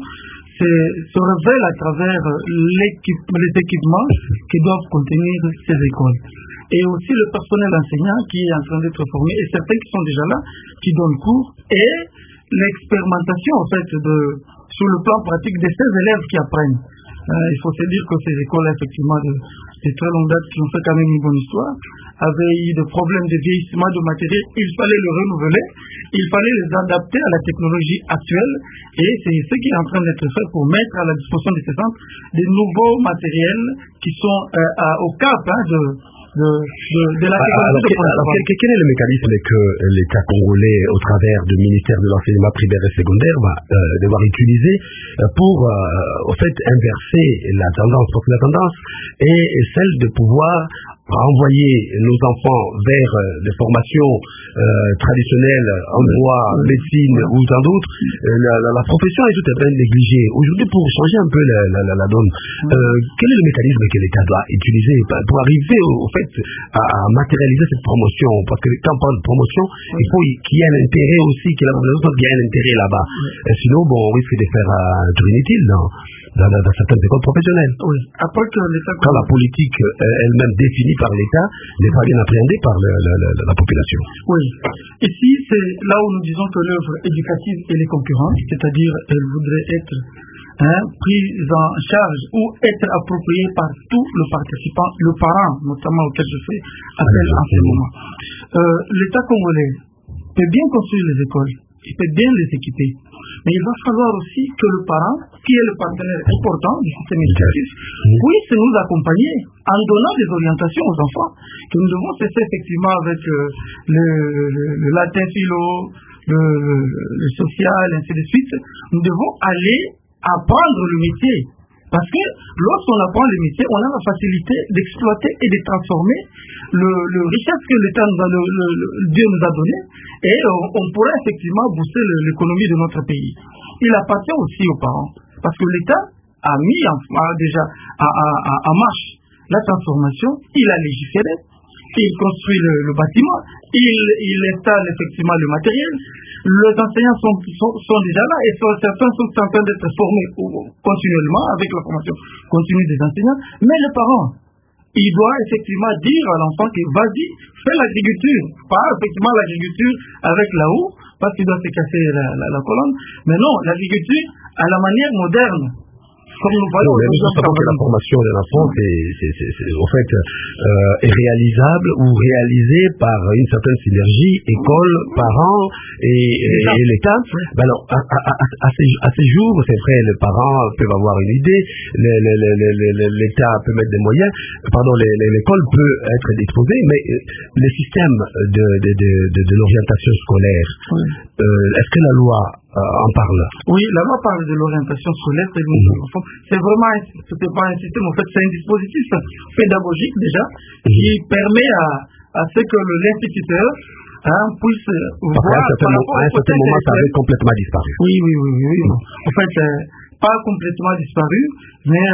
se révèle à travers les équipements qui doivent contenir ces écoles. Et aussi le personnel enseignant qui est en train d'être formé, et certains qui sont déjà là, qui donnent cours, et l'expérimentation en fait sur le plan pratique de ces élèves qui apprennent. Il faut se dire que ces écoles, effectivement, de très longue date, qui ont fait quand même une bonne histoire, avaient eu des problèmes de vieillissement de matériel. Il fallait le renouveler, il fallait les adapter à la technologie actuelle, et c'est ce qui est en train d'être fait pour mettre à la disposition de ces centres des nouveaux matériels qui sont au cap de la technologie. Alors, quel est le mécanisme que l'État congolais, au travers du ministère de l'enseignement primaire et secondaire, va devoir utiliser pour, au fait, inverser la tendance? Parce que la tendance est celle de pouvoir renvoyer nos enfants vers des formations traditionnelles en droit, médecine ou tant d'autres. La profession est tout à fait négligée. Aujourd'hui, pour changer un peu la donne, quel est le mécanisme que l'État doit utiliser pour arriver au fait à matérialiser cette promotion? Parce que quand on parle de promotion, il faut qu'il y ait un intérêt aussi, que la population soit bien un intérêt là-bas. Sinon, on risque de faire un tour inutile dans certaines écoles professionnelles. Oui. Après que l'État, quand la politique elle-même définie par l'État n'est pas bien appréhendée par la population. Oui. Ici, c'est là où nous disons que l'œuvre éducative elle est concurrente, c'est-à-dire elle voudrait être prise en charge ou être appropriée par tout le participant, le parent notamment auquel je fais appel en ce moment. L'État congolais peut bien construire les écoles, il peut bien les équiper. Mais il va falloir aussi que le parent, qui est le partenaire important du système éducatif, puisse nous accompagner en donnant des orientations aux enfants. Que nous devons cesser effectivement avec le latin philo, le social, ainsi de suite. Nous devons aller apprendre le métier. Parce que lorsqu'on apprend le métier, on a la facilité d'exploiter et de transformer le richesse que l'État Dieu nous a donné, et on pourrait effectivement booster l'économie de notre pays. Il appartient aussi aux parents, parce que l'État a mis déjà en marche la transformation, il a légiféré, il construit le bâtiment, il installe effectivement le matériel. Les enseignants sont déjà là et certains sont en train d'être formés continuellement avec la formation continue des enseignants. Mais le parent, il doit effectivement dire à l'enfant que vas-y, fais l'agriculture. Pas effectivement l'agriculture avec la houe, parce qu'il doit se casser la colonne. Mais non, l'agriculture à la manière moderne. Comme nous voyons, nous savons que la formation de l'enfant en fait, est réalisable ou réalisée par une certaine synergie école, parents et l'État. Ben alors, à ces jours, c'est vrai, les parents peuvent avoir une idée, l'État peut mettre des moyens, l'école peut être disposée, mais le système de l'orientation scolaire, est-ce que la loi en parle? Oui, la loi parle de l'orientation scolaire. C'est vraiment, c'est pas un système, en fait, c'est un dispositif pédagogique déjà qui permet à ce que l'instituteur puisse voir. À un certain moment, ça avait complètement disparu. Oui. En fait, pas complètement disparu, mais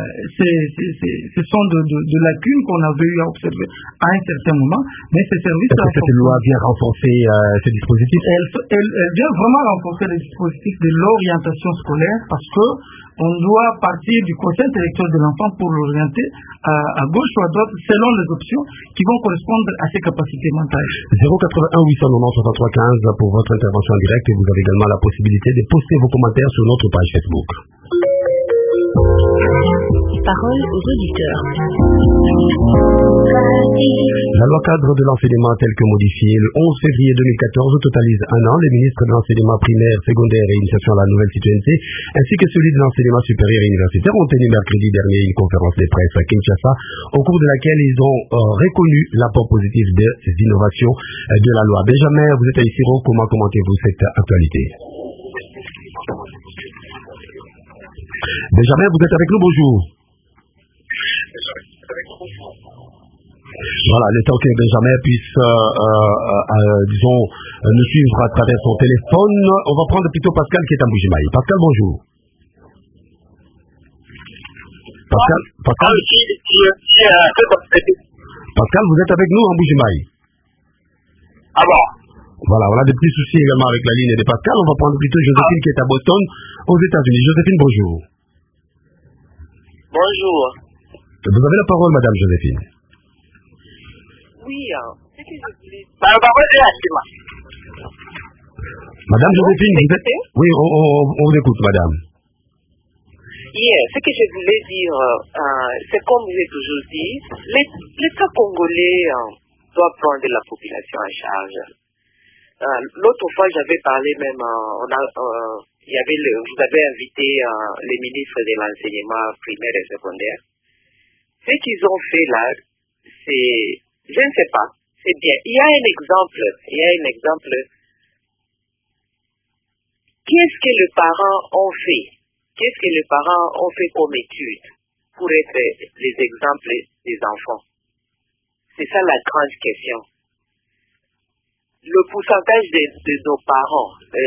ce sont de lacunes qu'on avait eu à observer à un certain moment. Mais ces services. Est-ce que cette loi vient renforcer ce dispositif? Elle vient vraiment renforcer le dispositif de l'orientation scolaire, parce que on doit partir du quotient intellectuel de l'enfant pour l'orienter à gauche ou à droite selon les options qui vont correspondre à ses capacités mentales. 081 890 63 15 pour votre intervention en direct, et vous avez également la possibilité de poster vos commentaires sur notre page Facebook. Parole aux auditeurs. La loi cadre de l'enseignement telle que modifiée le 11 février 2014 totalise un an. Les ministres de l'enseignement primaire, secondaire et initiation à la nouvelle citoyenneté, ainsi que celui de l'enseignement supérieur et universitaire, ont tenu mercredi dernier une conférence de presse à Kinshasa, au cours de laquelle ils ont reconnu l'apport positif de ces innovations de la loi. Benjamin, vous êtes à Isiro, comment commentez-vous cette actualité? Benjamin, vous êtes avec nous, bonjour. Voilà, le temps que Benjamin puisse, nous suivre à travers son téléphone, on va prendre plutôt Pascal qui est à Mbujimayi. Pascal, bonjour. Pascal, vous êtes avec nous en Mbujimayi. Ah bon? Voilà, on a des petits soucis également avec la ligne de Pascal. On va prendre plutôt Joséphine qui est à Boston, aux États-Unis. Joséphine, bonjour. Bonjour. Vous avez la parole, Madame Joséphine. Oui, c'est que je voulais... Madame Joséphine, vous êtes... Oui, on vous écoute, Madame. Ce que je voulais dire, c'est comme j'ai toujours dit, l'État congolais doit prendre la population en charge. L'autre fois, j'avais parlé même, vous avez invité les ministres de l'enseignement primaire et secondaire. Ce qu'ils ont fait là, c'est, je ne sais pas, c'est bien. Il y a un exemple. Qu'est-ce que les parents ont fait? Qu'est-ce que les parents ont fait comme étude pour être les exemples des enfants? C'est ça la grande question. Le pourcentage de nos parents,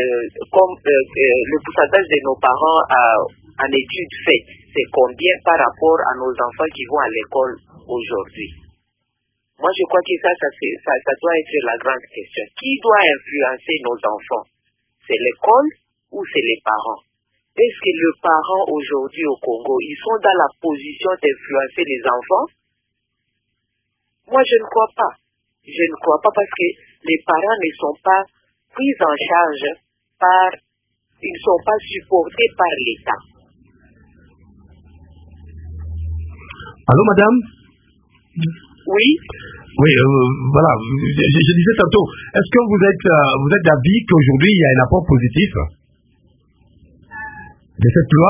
le pourcentage de nos parents en études faites, c'est combien par rapport à nos enfants qui vont à l'école aujourd'hui? Moi, je crois que ça doit être la grande question. Qui doit influencer nos enfants? C'est l'école ou c'est les parents? Est-ce que les parents aujourd'hui au Congo, ils sont dans la position d'influencer les enfants? Moi, je ne crois pas. Je ne crois pas parce que les parents ne sont pas pris en charge ils ne sont pas supportés par l'État. Allô, madame? Oui. Oui, voilà. Je disais tantôt, est-ce que vous êtes d'avis qu'aujourd'hui il y a un apport positif de cette loi?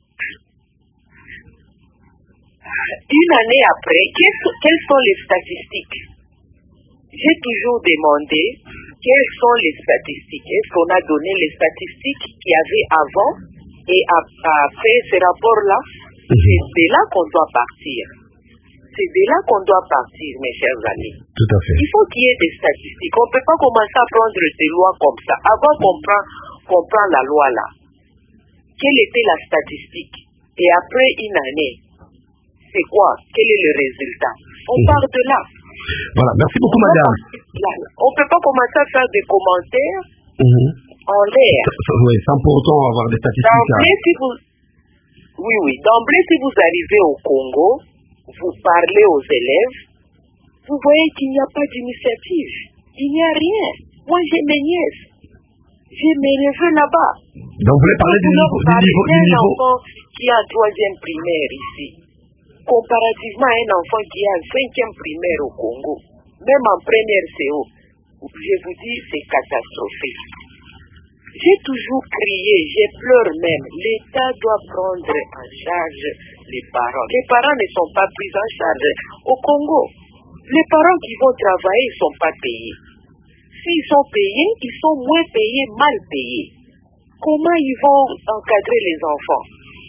Une année après, quelles sont les statistiques? J'ai toujours demandé quelles sont les statistiques. Est-ce qu'on a donné les statistiques qu'il y avait avant et après ce rapport-là? C'est de là qu'on doit partir. C'est de là qu'on doit partir, mes chers amis. Tout à fait. Il faut qu'il y ait des statistiques. On ne peut pas commencer à prendre des lois comme ça. Avant qu'on prend la loi là, quelle était la statistique? Et après une année, c'est quoi? Quel est le résultat? On part de là. Voilà, merci beaucoup, madame. On ne peut pas commencer à faire des commentaires en l'air. Oui, sans pour autant avoir des statistiques. D'emblée, si vous arrivez au Congo, vous parlez aux élèves, vous voyez qu'il n'y a pas d'initiative. Il n'y a rien. Moi, j'ai mes nièces. J'ai mes neveux là-bas. Donc, vous voulez parler du niveau enfant qui est en 3e primaire ici, comparativement à un enfant qui est en 5e primaire au Congo, même en première CO, je vous dis, c'est catastrophique. J'ai toujours crié, j'ai pleuré même. L'État doit prendre en charge les parents. Les parents ne sont pas pris en charge au Congo. Les parents qui vont travailler ne sont pas payés. S'ils sont payés, ils sont moins payés, mal payés. Comment ils vont encadrer les enfants?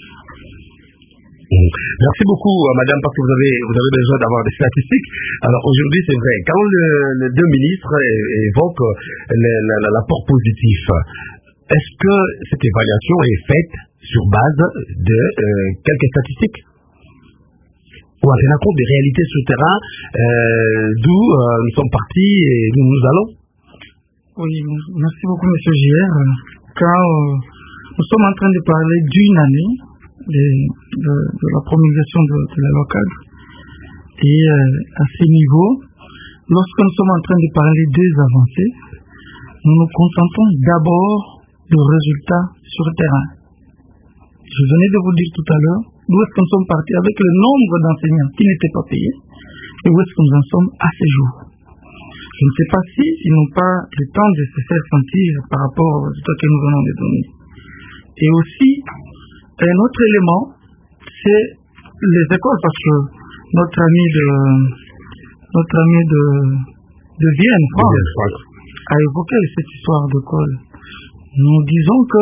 Merci beaucoup, madame, parce que vous avez besoin d'avoir des statistiques. Alors aujourd'hui, c'est vrai, quand les deux ministres évoquent l'apport positif, est-ce que cette évaluation est faite sur base de quelques statistiques ou en tenant compte des réalités sur le terrain d'où nous sommes partis et d'où nous allons? Oui, merci beaucoup, M. JR. Quand nous sommes en train de parler d'une année de la promulgation de la loi cadre, et à ce niveau, lorsque nous sommes en train de parler des avancées, nous nous concentrons d'abord de résultats sur le terrain. Je venais de vous dire tout à l'heure d'où est-ce que nous sommes partis avec le nombre d'enseignants qui n'étaient pas payés et où est-ce que nous en sommes à ce jour. Je ne sais pas s'ils n'ont pas le temps de se faire sentir par rapport aux résultats que nous venons de donner. Et aussi, un autre élément, c'est les écoles, parce que notre ami de Vienne, France, a évoqué cette histoire d'école. Nous disons que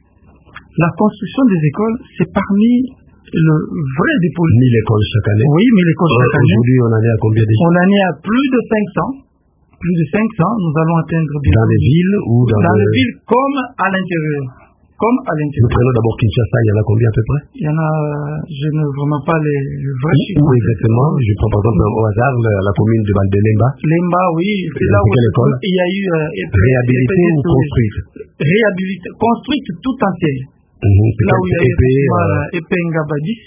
la construction des écoles, c'est parmi le vrai des politiques. 1000 écoles chaque année. Oui, 1000 écoles chaque année. Aujourd'hui, on en est à combien déjà? On en est à plus de 500. Plus de 500, nous allons atteindre dans les villes ou dans les villes comme à l'intérieur. Nous prenons d'abord Kinshasa, il y en a combien à peu près? Il y en a, je ne vraiment pas les vrais chiffres. Où exactement? Je prends par exemple au hasard la commune de Lemba. Lemba, oui. C'est là où il y a eu réhabilitée ou construite? Réhabilitée, construite tout entière. Là où il y a eu Epengabadis.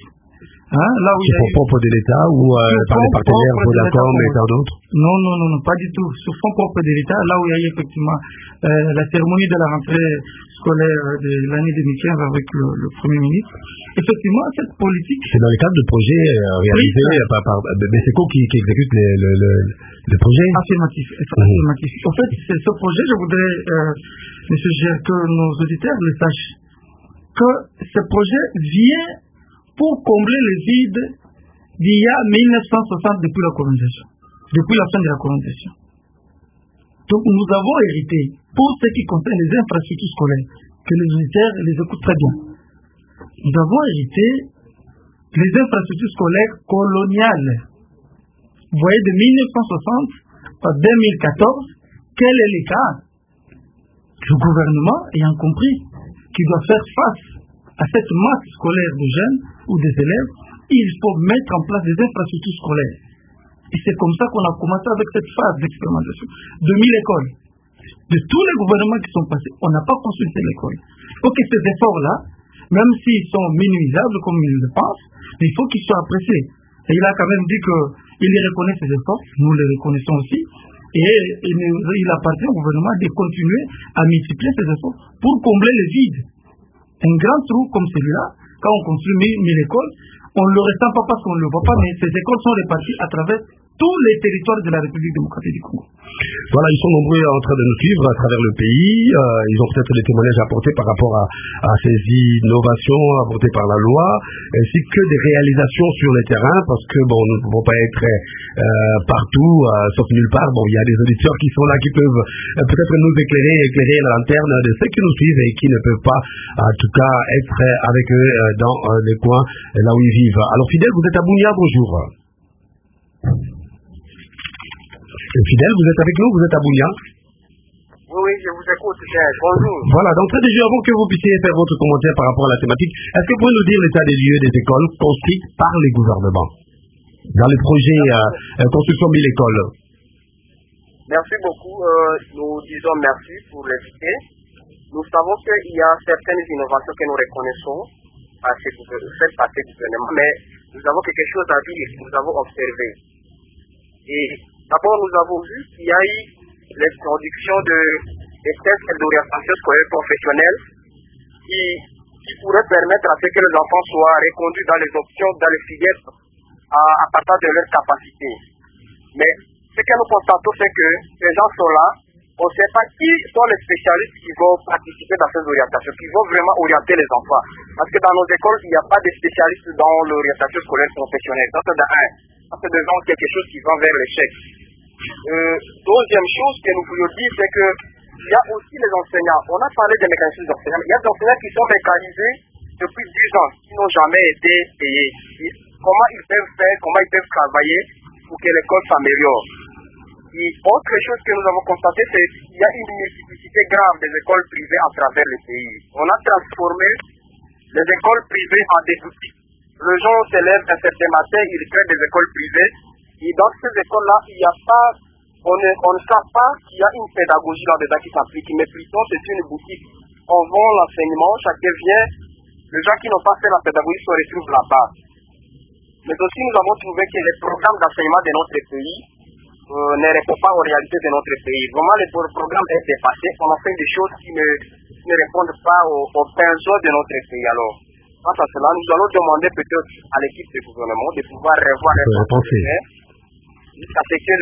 Là où il y a eu propre de l'État ou par les partenaires Vodacom et tant d'autres? Non, pas du tout. Sur fonds propres de l'État, là où il y a eu effectivement la cérémonie de la rentrée scolaire de l'année 2015 avec le Premier ministre. Effectivement, cette politique... C'est dans le cadre de projets réalisés par BCECO qui exécute le projet? Affirmatif. En fait, c'est ce projet, je voudrais, M. Gère, que nos auditeurs le sachent, que ce projet vient pour combler le vide d'il y a 1960 depuis la colonisation, depuis la fin de la colonisation. Donc nous avons hérité, pour ce qui concerne les infrastructures scolaires, que les auditeurs les écoutent très bien, nous avons hérité les infrastructures scolaires coloniales. Vous voyez, de 1960 à 2014, quel est l'écart? Le gouvernement ayant compris qu'il doit faire face à cette masse scolaire de jeunes ou des élèves, il faut mettre en place des infrastructures scolaires. Et c'est comme ça qu'on a commencé avec cette phase d'expérimentation. 2000 écoles. De tous les gouvernements qui sont passés, on n'a pas construit l'école. Il faut que ces efforts-là, même s'ils sont minimisables comme ils le pensent, mais il faut qu'ils soient appréciés. Et il a quand même dit qu'il reconnaît ces efforts, nous les reconnaissons aussi, et il appartient au gouvernement de continuer à multiplier ces efforts pour combler le vide. Un grand trou comme celui-là, quand on construit 1000 écoles, on ne le ressent pas parce qu'on ne le voit pas, mais ces écoles sont réparties à travers tous les territoires de la République démocratique du Congo. Voilà, ils sont nombreux en train de nous suivre à travers le pays. Ils ont peut-être des témoignages apportés par rapport à ces innovations apportées par la loi, ainsi que des réalisations sur le terrain, parce que bon, nous ne pouvons pas être partout, sauf nulle part. Bon, il y a des auditeurs qui sont là, qui peuvent peut-être nous éclairer la lanterne de ceux qui nous suivent et qui ne peuvent pas, en tout cas, être avec eux dans les coins là où ils vivent. Alors, Fidèle, vous êtes à Bunia, bonjour. Fidèle, vous êtes avec nous, vous êtes à Bunia. Oui, je vous écoute, bonjour. Voilà, donc très déjà, avant que vous puissiez faire votre commentaire par rapport à la thématique, est-ce que vous pouvez nous dire l'état des lieux des écoles construites par les gouvernements dans les projets construction 1000 écoles? Merci beaucoup, nous disons merci pour l'invité. Nous savons qu'il y a certaines innovations que nous reconnaissons faites par ces gouvernements, mais nous avons quelque chose à dire, nous avons observé. Et d'abord, nous avons vu qu'il y a eu l'introduction des tests d'orientation scolaire professionnelle qui pourraient permettre à ce que les enfants soient reconduits dans les options, dans les filières à partir de leurs capacités. Mais ce que nous constatons, c'est que ces gens sont là, on ne sait pas qui sont les spécialistes qui vont participer dans ces orientations, qui vont vraiment orienter les enfants. Parce que dans nos écoles, il n'y a pas de spécialistes dans l'orientation scolaire professionnelle. Ça, c'est devant quelque chose qui va vers l'échec. Deuxième chose que nous voulions dire, c'est que il y a aussi les enseignants. On a parlé des mécanismes d'enseignants. Il y a des enseignants qui sont mécanisés depuis 10 ans, qui n'ont jamais été payés. Comment ils peuvent faire, comment ils peuvent travailler pour que l'école s'améliore. Et autre chose que nous avons constaté, c'est qu'il y a une multiplicité grave des écoles privées à travers le pays. On a transformé les écoles privées en des boutiques. Le jour se lève un certain matin, il crée des écoles privées. Et dans ces écoles-là, il n'y a pas, on ne sait pas qu'il y a une pédagogie là-dedans qui s'applique, mais plutôt c'est une boutique. On vend l'enseignement, chacun vient, les gens qui n'ont pas fait la pédagogie se retrouvent là-bas. Mais aussi nous avons trouvé que les programmes d'enseignement de notre pays ne répondent pas aux réalités de notre pays. Vraiment, les programmes sont dépassés, on a fait des choses qui ne répondent pas aux besoins de notre pays. Alors, face à cela, nous allons demander peut-être à l'équipe de gouvernement de pouvoir revoir les programmes jusqu'à ce que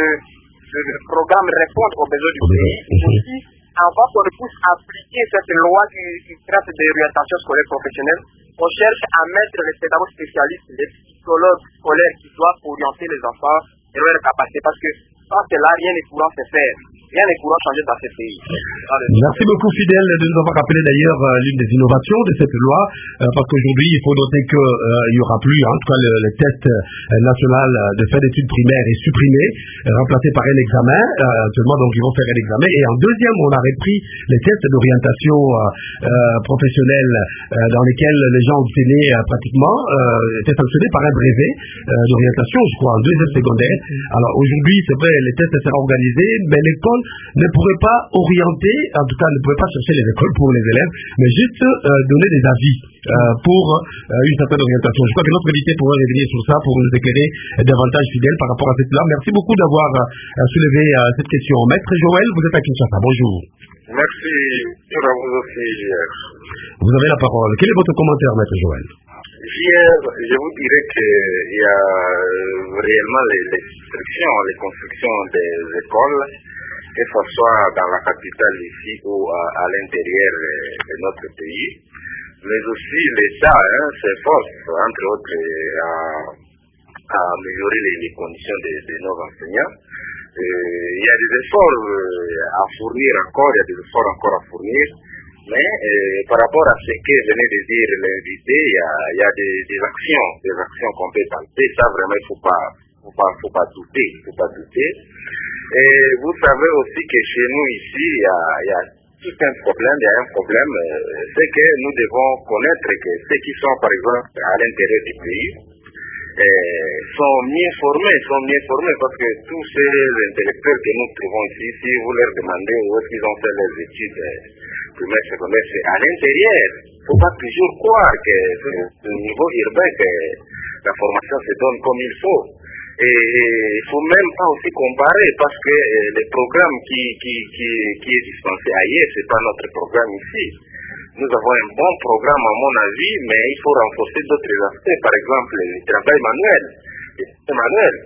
le programme réponde aux besoins du pays. Aussi, avant qu'on puisse appliquer cette loi qui traite des orientations scolaires professionnelles, on cherche à mettre les pédagogues spécialistes, les psychologues scolaires qui doivent orienter les enfants et leur capacité, parce que sans cela, rien ne pourra se faire. Rien ne pourra changer dans ce pays. Merci beaucoup, Fidèle, de nous avoir rappelé d'ailleurs l'une des innovations de cette loi, parce qu'aujourd'hui, il faut noter qu'il n'y aura plus, en tout cas, le test national de fin d'études primaires est supprimé, remplacé par un examen. Actuellement, donc, ils vont faire un examen. Et en deuxième, on a repris les tests d'orientation professionnelle dans lesquels les gens obtenaient pratiquement, étaient sanctionnés par un brevet d'orientation, je crois, en deuxième secondaire. Alors, aujourd'hui, c'est vrai, les tests seront organisés, mais l'école ne pourrait pas orienter, en tout cas ne pourrait pas chercher les écoles pour les élèves, mais juste donner des avis pour une certaine orientation. Je crois que notre invité pourrait revenir sur ça pour nous éclairer davantage fidèles par rapport à cette loi. Merci beaucoup d'avoir soulevé cette question. Maître Joël, vous êtes à Kinshasa. Bonjour. Merci à vous aussi, JR. Vous avez la parole. Quel est votre commentaire, Maître Joël? JR, je vous dirais qu'il y a réellement les constructions des écoles, que ce soit dans la capitale ici ou à l'intérieur de notre pays, mais aussi l'État s'efforce, entre autres, à améliorer les conditions de nos enseignants. Il y a des efforts à fournir encore, il y a des efforts encore à fournir, mais par rapport à ce que venait de dire l'invité, il y a des actions qu'on peut tenter. Ça, vraiment, il faut pas douter. Et vous savez aussi que chez nous ici, il y a tout un problème, c'est que nous devons connaître que ceux qui sont, par exemple, à l'intérieur du pays, sont mieux formés, parce que tous ces intellectuels que nous trouvons ici, si vous leur demandez où est-ce qu'ils ont fait leurs études primaires, secondaires, c'est à l'intérieur. Il ne faut pas toujours croire que au niveau urbain que la formation se donne comme il faut. Et il faut même pas aussi comparer, parce que les programmes qui est dispensé ailleurs, c'est pas notre programme ici. Nous avons un bon programme à mon avis, mais il faut renforcer d'autres aspects, par exemple le travail manuel.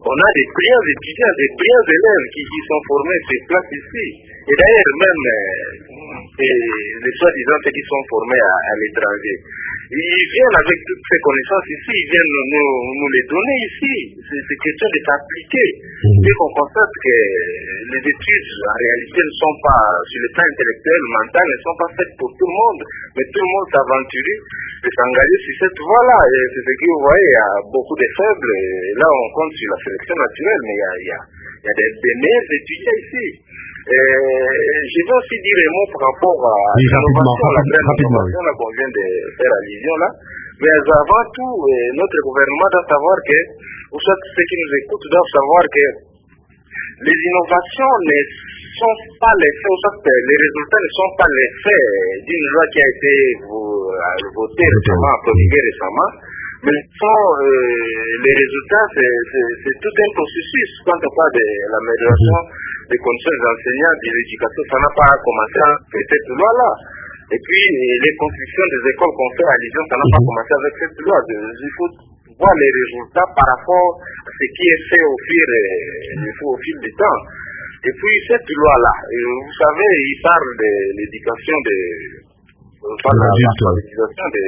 On a des brillants étudiants, des brillants élèves qui sont formés sur place ici. Et d'ailleurs, même les soi-disant ceux qui sont formés à l'étranger, ils viennent avec toutes ces connaissances ici, ils viennent nous les donner ici. C'est question de s'appliquer. Dès qu'on constate que les études, en réalité, ne sont pas, sur le plan intellectuel, mental, ne sont pas faites pour tout le monde, mais tout le monde s'aventure de s'engager sur cette voie-là. Et c'est ce que vous voyez, il y a beaucoup de faibles. Et là, on compte sur la sélection naturelle, mais il y a des meilleurs étudiants ici. Je veux aussi dire un mot par rapport à l'innovation là qu'on vient de faire allusion là. Mais avant tout, notre gouvernement doit savoir que, ou soit ceux qui nous écoutent doivent savoir que les innovations ne sont pas l'effet, ou soit les résultats ne sont pas l'effet d'une loi qui a été votée récemment, promulguée récemment. Mais les résultats, c'est tout un processus. Quand on parle de l'amélioration des conditions des enseignants, de l'éducation, ça n'a pas commencé avec cette loi-là. Et puis, les constructions des écoles qu'on fait à Lyon, ça n'a pas commencé avec cette loi. Il faut voir les résultats par rapport à ce qui est fait au fil du temps. Et puis, cette loi-là, vous savez, il parle de l'éducation des adultes.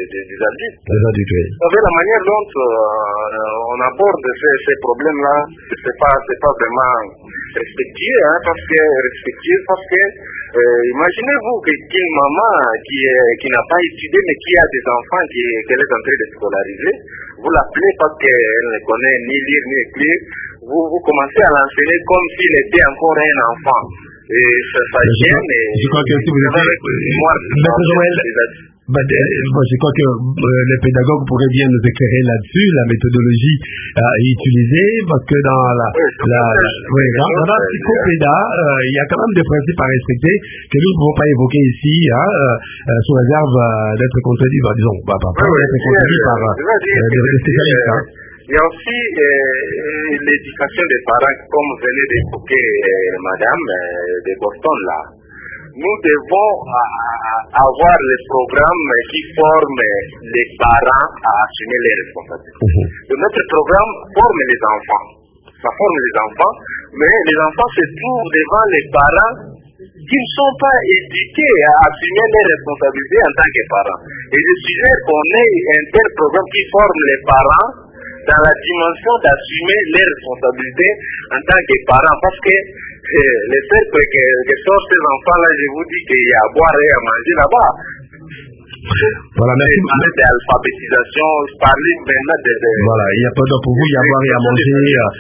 Vous savez, la manière dont on aborde ces problèmes-là, c'est pas vraiment respectueux, parce que imaginez-vous qu'une maman qui n'a pas étudié, mais qui a des enfants qu'elle est en train de scolariser, vous l'appelez parce qu'elle ne connaît ni lire ni écrire, vous commencez à l'enseigner comme s'il était encore un enfant. Et ça gêne. Je crois que si vous êtes je crois que les pédagogues pourraient bien nous éclairer là-dessus, la méthodologie utilisée, parce que dans la psychopéda, il y a quand même des principes à respecter que nous ne pouvons pas évoquer ici, sous réserve d'être contredits, disons, pas d'être contredits par des spécialistes. Il y a aussi l'éducation des parents, comme venait d'évoquer madame de Boston là. Nous devons avoir les programmes qui forment les parents à assumer les responsabilités. Notre programme forme les enfants. Ça forme les enfants, mais les enfants se trouvent devant les parents qui ne sont pas éduqués à assumer les responsabilités en tant que parents. Et je suggère qu'on ait un tel programme qui forme les parents dans la dimension d'assumer les responsabilités en tant que parents, parce que les faits que sortent ces enfants-là, je vous dis qu'il y a à boire et à manger là-bas. Voilà, merci. Parler d'alphabétisation, parler maintenant de... Voilà, il n'y a pas d'heure pour vous, il y a à boire et à manger.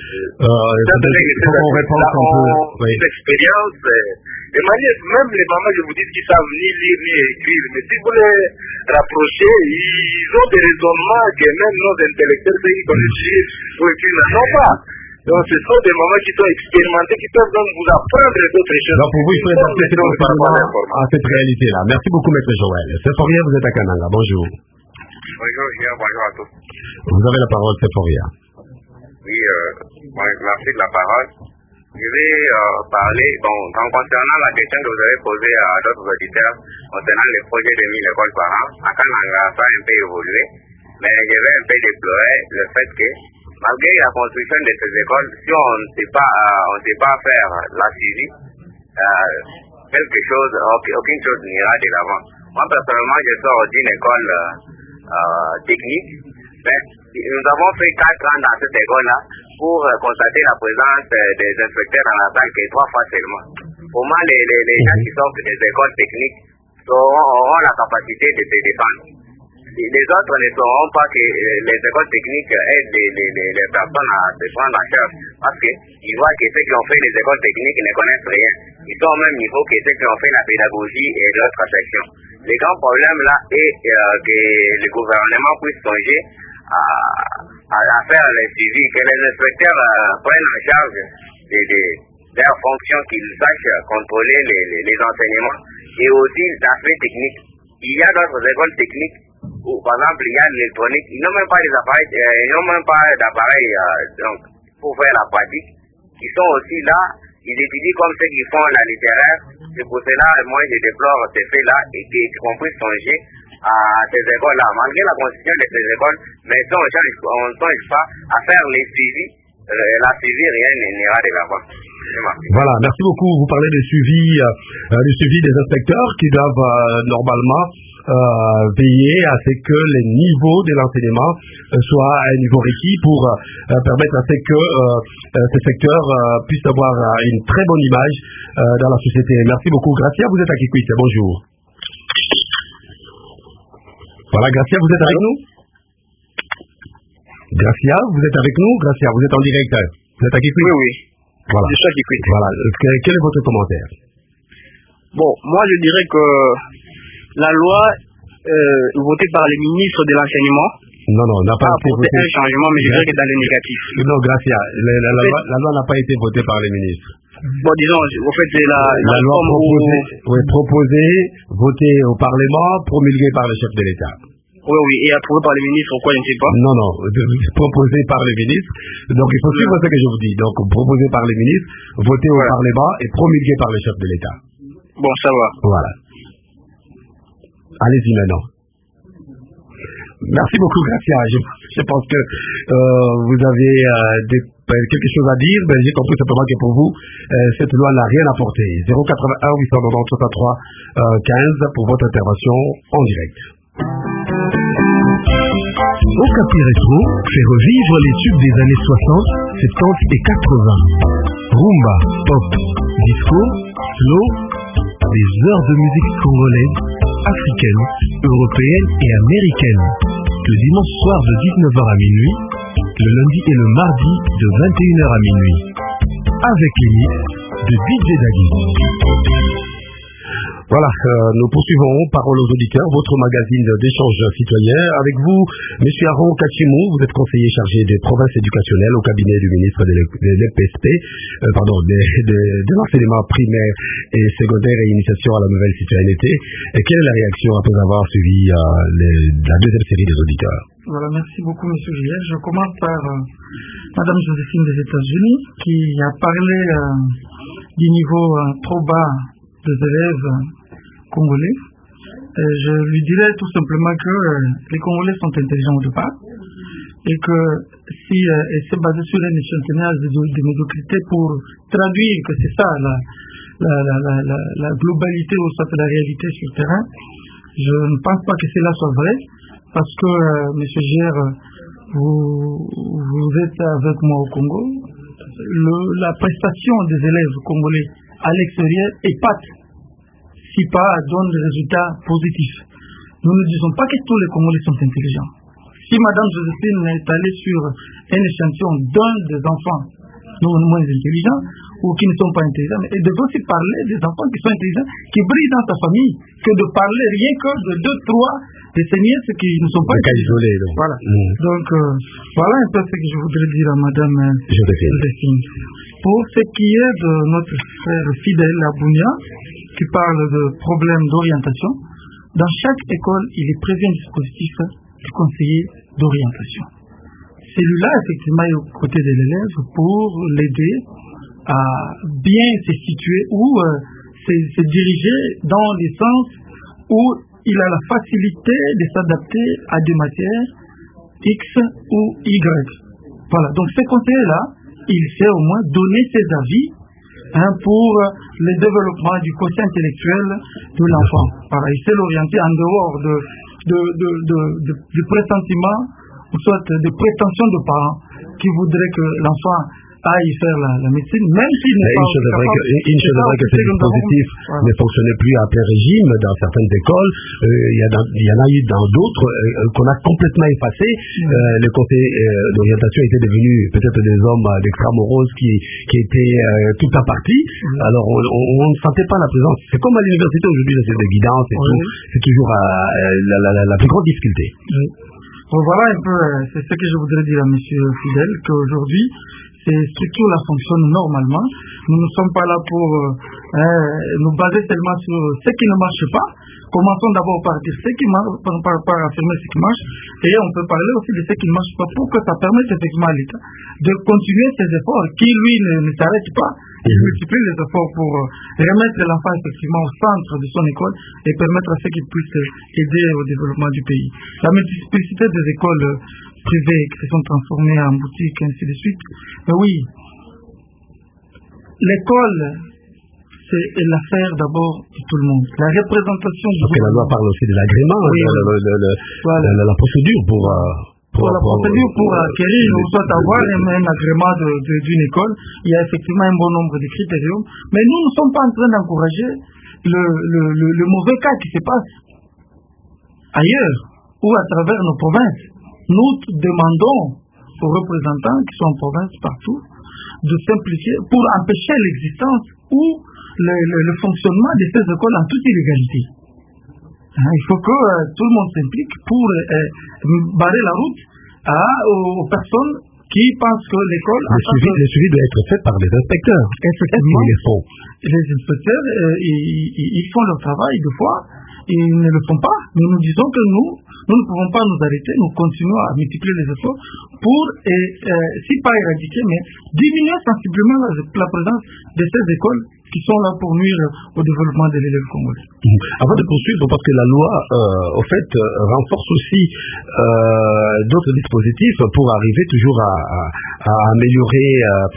On répond un peu. L'expérience, de manière, même les mamans, je vous dis, qui savent ni lire ni écrire, mais si vous les rapprochez, ils ont des raisonnements que même nos intellectuels, ceux qui connaissent lire ou écrire, n'ont pas. Donc, ce sont des mamans qui sont expérimentées, qui peuvent donc vous apprendre d'autres choses. Donc, pour vous, il faut adapter cet enseignement à cette réalité-là. Merci beaucoup, Maître Joël. Sephoria, vous êtes à Kananga. Bonjour. Bonjour, bonjour à tous. Vous avez la parole, Sephoria. Oui, merci de la parole. Je vais parler, concernant la question que vous avez posée à d'autres auditeurs, concernant les projets de 1000 écoles par an, à Kananga, ça a un peu évolué, mais je vais un peu déplorer le fait que, malgré la construction de ces écoles, si on ne sait pas faire la suivi, aucune chose n'ira de l'avant. Moi, personnellement, je sors d'une école technique, mais nous avons fait 4 ans dans cette école-là pour constater la présence des inspecteurs dans la salle que 3 fois seulement. Pour moi, les gens qui sortent des écoles techniques auront la capacité de se défendre. Les autres ne sauront pas que les écoles techniques aident les personnes à se prendre en charge, parce qu'ils voient que ceux qui ont fait les écoles techniques ne connaissent rien. Ils sont au même niveau que ceux qui ont fait la pédagogie et d'autres sections. Le grand problème là est que le gouvernement puisse songer à faire les suivis, que les inspecteurs prennent en charge leurs fonctions, qu'ils sachent contrôler les enseignements et aussi l'aspect technique. Il y a d'autres écoles techniques où, par exemple, il y a l'électronique, ils n'ont même pas d'appareils pour faire la pratique, qui sont aussi là, ils étudient comme ceux qui font la littéraire. C'est pour cela, moi, je déplore ces faits-là et qu'on puisse songer à ces écoles-là. Malgré la constitution de ces écoles, mais on ne songe pas à faire les suivis la suivi, rien n'ira de l'avant. Voilà, merci beaucoup. Vous parlez du suivi des inspecteurs qui doivent normalement veiller à ce que les niveaux de l'enseignement soient à un niveau requis pour permettre à ce que ce secteur puisse avoir une très bonne image dans la société. Merci beaucoup. Gracia, vous êtes à Kikwit. Bonjour. Voilà, Gracia, vous êtes avec nous? Gracia, vous êtes avec nous? Gracia, vous êtes en direct. Vous êtes à Kikwit? Oui, oui. Voilà. Je suis à Kikwit. Voilà. Quel est votre commentaire? Bon, moi je dirais que la loi votée par les ministres de l'enseignement n'a pas été apporté un changement, mais je dirais que dans les négatifs. Non, Gracia, la loi n'a pas été votée par les ministres. Bon, disons, en fait, c'est la loi proposée, votée au Parlement, promulguée par le chef de l'État. Oui, et approuvée par les ministres, pourquoi je ne sais pas. Non, proposée par les ministres. Donc il faut suivre ce que je vous dis. Donc proposée par les ministres, votée au Parlement et promulguée par le chef de l'État. Bon, ça va. Voilà. Allez-y maintenant. Merci beaucoup, Gracia. Je pense que vous avez quelque chose à dire, mais j'ai compris simplement que pour vous, cette loi n'a rien apporté. 081 890 63 15 pour votre intervention en direct. Okapi Retro fait revivre les tubes des années 60, 70 et 80. Rumba, pop, disco, slow, des heures de musique congolaise, africaine, européenne et américaine. Le dimanche soir de 19h à minuit, le lundi et le mardi de 21h à minuit. Avec les mix de DJ Dagi. Voilà, nous poursuivons Parole aux auditeurs, votre magazine d'échange citoyen. Avec vous, M. Aron Kachimou, vous êtes conseiller chargé des provinces éducationnelles au cabinet du ministre de l'EPSP, de l'enseignement primaire et secondaire et initiation à la nouvelle citoyenneté. Et quelle est la réaction après avoir suivi la deuxième série des auditeurs? Voilà, merci beaucoup, M. Gilles. Je commence par Mme Joséphine des États-Unis, qui a parlé du niveau trop bas des élèves congolais. Je lui dirais tout simplement que les Congolais sont intelligents au départ et que si elle s'est basée sur un échantillonnage de médiocrité pour traduire que c'est ça la globalité ou soit la réalité sur le terrain, je ne pense pas que cela soit vrai parce que M. Gère, vous êtes avec moi au Congo. La prestation des élèves congolais à l'extérieur épate, si pas donne des résultats positifs. Nous ne disons pas que tous les Congolais sont intelligents. Si Mme Joséphine est allée sur un échantillon d'un des enfants non moins intelligents ou qui ne sont pas intelligents, mais elle devrait aussi parler des enfants qui sont intelligents, qui brillent dans sa famille, que de parler rien que de 2-3 des seigneurs qui ne sont pas intelligents. Voilà. Donc, voilà un peu ce que je voudrais dire à Mme Joséphine. Pour ce qui est de notre frère fidèle Abounia, qui parle de problèmes d'orientation, dans chaque école, il est prévu un dispositif du conseiller d'orientation. Celui-là, effectivement, est aux côtés de l'élève pour l'aider à bien se situer ou se diriger dans les sens où il a la facilité de s'adapter à des matières X ou Y. Voilà, donc ce conseiller-là, il sait au moins donner ses avis pour le développement du quotient intellectuel de l'enfant. Voilà, il sait l'orienter en dehors du pressentiment ou soit de prétentions de parents qui voudraient que l'enfant aille faire la médecine, même s'il n'est pas... Une chose est vrai que ce dispositif ne fonctionnait plus à plein régime dans certaines écoles. Il y en a eu dans d'autres qu'on a complètement effacé. Les conseils d'orientation étaient devenus peut-être des hommes d'extramorose qui étaient tout à partie. Alors on ne sentait pas la présence. C'est comme à l'université aujourd'hui, c'est des guidances et tout. C'est toujours la plus grande difficulté. Bon, voilà un peu, c'est ce que je voudrais dire à M. Fidel, qu'aujourd'hui, ces structures-là fonctionnent normalement. Nous ne sommes pas là pour nous baser seulement sur ce qui ne marche pas, Commençons d'abord par dire ce qui marche, par affirmer ce qui marche, et on peut parler aussi de ce qui ne marche pas pour que ça permette effectivement à l'État de continuer ses efforts, qui lui ne s'arrête pas. Il multiplie les efforts pour remettre l'enfant effectivement au centre de son école et permettre à ce qu'il puisse aider au développement du pays. La multiplicité des écoles privées qui se sont transformées en boutiques, ainsi de suite. Mais oui, l'école, c'est l'affaire d'abord de tout le monde. La représentation du... Parce que la loi parle aussi de l'agrément, oui, la procédure pour acquérir ou soit avoir un agrément d'une école. Il y a effectivement un bon nombre de critères. Mais nous ne sommes pas en train d'encourager le mauvais cas qui se passe ailleurs ou à travers nos provinces. Nous demandons aux représentants qui sont en province partout de simplifier pour empêcher l'existence ou le fonctionnement de ces écoles en toute illégalité. Il faut que tout le monde s'implique pour barrer la route aux personnes qui pensent que l'école... Le suivi doit être fait par les inspecteurs. Effectivement, ils le font. Les inspecteurs, ils font leur travail des fois, ils ne le font pas, mais nous disons que nous ne pouvons pas nous arrêter, nous continuons à multiplier les efforts pour, si pas éradiquer, mais diminuer sensiblement la présence de ces écoles qui sont là pour nuire au développement de l'élève congolais. Avant de poursuivre, parce que la loi, au fait, renforce aussi d'autres dispositifs pour arriver toujours à améliorer,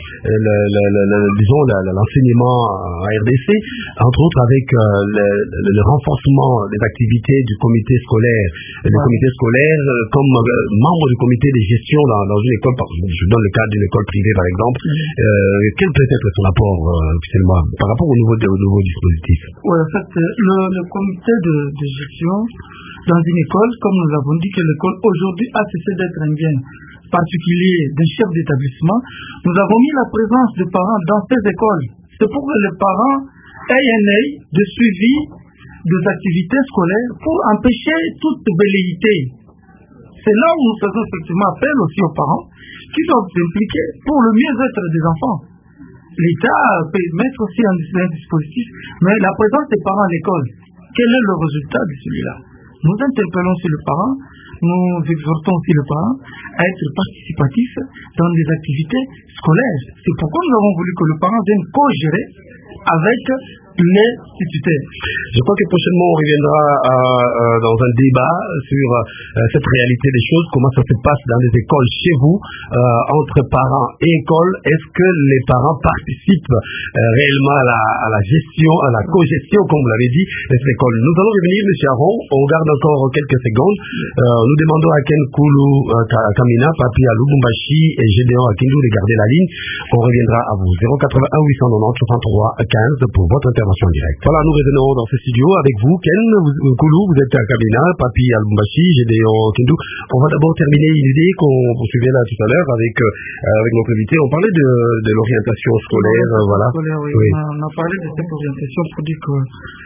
disons, l'enseignement à RDC, entre autres avec le renforcement des activités du comité scolaire. Le comité scolaire, comme membre du comité de gestion dans une école, je donne le cas d'une école privée par exemple, quel peut être son apport officiellement par rapport au nouveau dispositif? Oui, en fait, le comité de gestion dans une école, comme nous avons dit que l'école aujourd'hui a cessé d'être un bien particulier d'un chef d'établissement, nous avons mis la présence des parents dans ces écoles. C'est pour que les parents aient un œil de suivi des activités scolaires pour empêcher toute velléité. C'est là où nous faisons effectivement appel aussi aux parents qui doivent s'impliquer pour le mieux-être des enfants. L'État peut mettre aussi un dispositif, mais la présence des parents à l'école, quel est le résultat de celui-là? Nous interpellons sur le parent, nous exhortons aussi le parent à être participatif dans des activités scolaires. C'est pourquoi nous avons voulu que le parent vienne co-gérer avec les tuteurs. Je crois que prochainement on reviendra dans un débat sur cette réalité des choses, comment ça se passe dans les écoles chez vous, entre parents et écoles. Est-ce que les parents participent réellement à la gestion, à la co-gestion, comme vous l'avez dit, de cette école? Nous allons revenir, M. Aron, on garde encore quelques secondes. Nous demandons à Ken Koulou Kamina, Papi à Lubumbashi et Gédéon à Kindu de garder la ligne. On reviendra à vous. 081 890 63 15 pour votre intervention directe. Voilà, nous revenons dans ce studio avec vous, Ken Koulou, vous êtes à Kamina, Papi à Lubumbashi, Gédéon à Kindu. On va d'abord terminer une idée qu'on poursuivait là tout à l'heure avec notre invité. On parlait de l'orientation scolaire, voilà. Oui. On a parlé de cette orientation pour dire que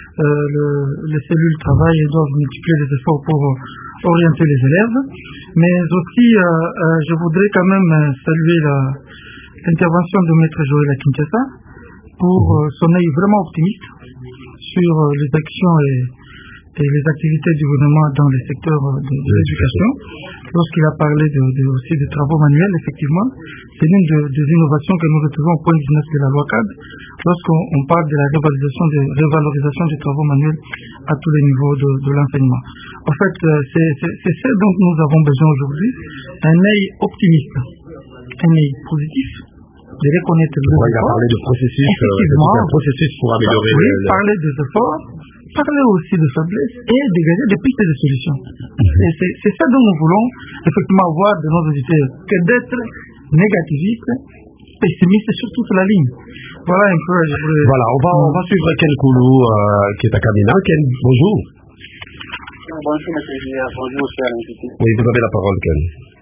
les cellules travaillent et doivent multiplier les efforts pour orienter les élèves. Mais aussi, je voudrais quand même saluer l'intervention de Maître Joël à Kinshasa pour son œil vraiment optimiste sur les actions et les activités du gouvernement dans les secteurs de l'éducation. Lorsqu'il a parlé aussi des travaux manuels, effectivement, c'est l'une des innovations que nous retrouvons au point 19 de la loi cadre, lorsqu'on parle de la révalorisation des travaux manuels à tous les niveaux de l'enseignement. En fait, c'est ce dont nous avons besoin aujourd'hui, un œil optimiste, un œil positif, de reconnaître les efforts. Il a parlé de processus, un processus pour améliorer parler des efforts, parler aussi de faiblesses et dégager des pistes de solutions. Et c'est ça dont nous voulons effectivement voir de nos auditeurs, que d'être négativistes, pessimistes sur toute la ligne. Voilà un peu. Voilà, on va suivre Ken Koulou qui est à Kamina. Ken, bonjour. Bonjour, monsieur Gilles. Bonjour, cher invité. Oui, vous avez la parole, Ken.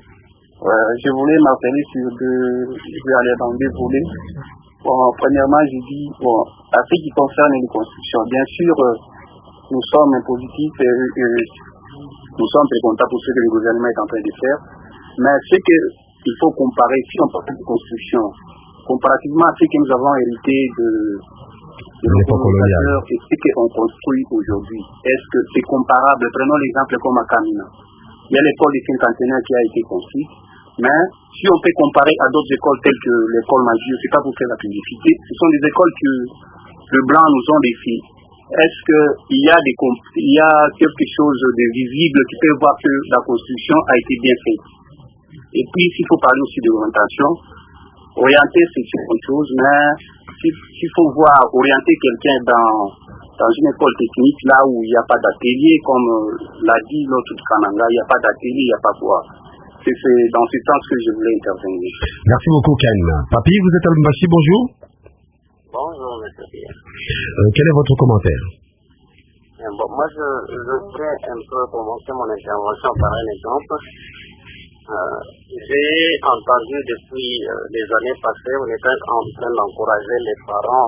Je voulais m'appeler sur je vais aller dans deux volets. Bon, premièrement, je dis, à ce qui concerne les constructions, bien sûr, nous sommes positifs et nous sommes très contents pour ce que le gouvernement est en train de faire. Mais ce qu'il faut comparer, si on parle de construction, comparativement à ce que nous avons hérité le colonisateur et ce qu'on construit aujourd'hui. Est-ce que c'est comparable? Prenons l'exemple comme à Kamina. Il y a l'école des cinquantenaires qui a été construite, mais si on peut comparer à d'autres écoles telles que l'école Magie, c'est pas pour faire la publicité, ce sont des écoles que le blanc nous ont défies. Est-ce qu'il y a quelque chose de visible qui peut voir que la construction a été bien faite? Et puis, s'il faut parler aussi d'orientation, orienter c'est une chose, mais s'il faut orienter quelqu'un dans une école technique, là où il n'y a pas d'atelier, comme l'a dit l'autre de Kananga, il n'y a pas d'atelier, il n'y a pas quoi. C'est dans ce sens que je voulais intervenir. Merci beaucoup, Ken. Papi, vous êtes à Lubumbashi, bonjour. Bonjour, monsieur Pierre. Quel est votre commentaire? Bon, moi, je voudrais un peu commencer mon intervention par un exemple. J'ai entendu depuis les années passées, on était en train d'encourager les parents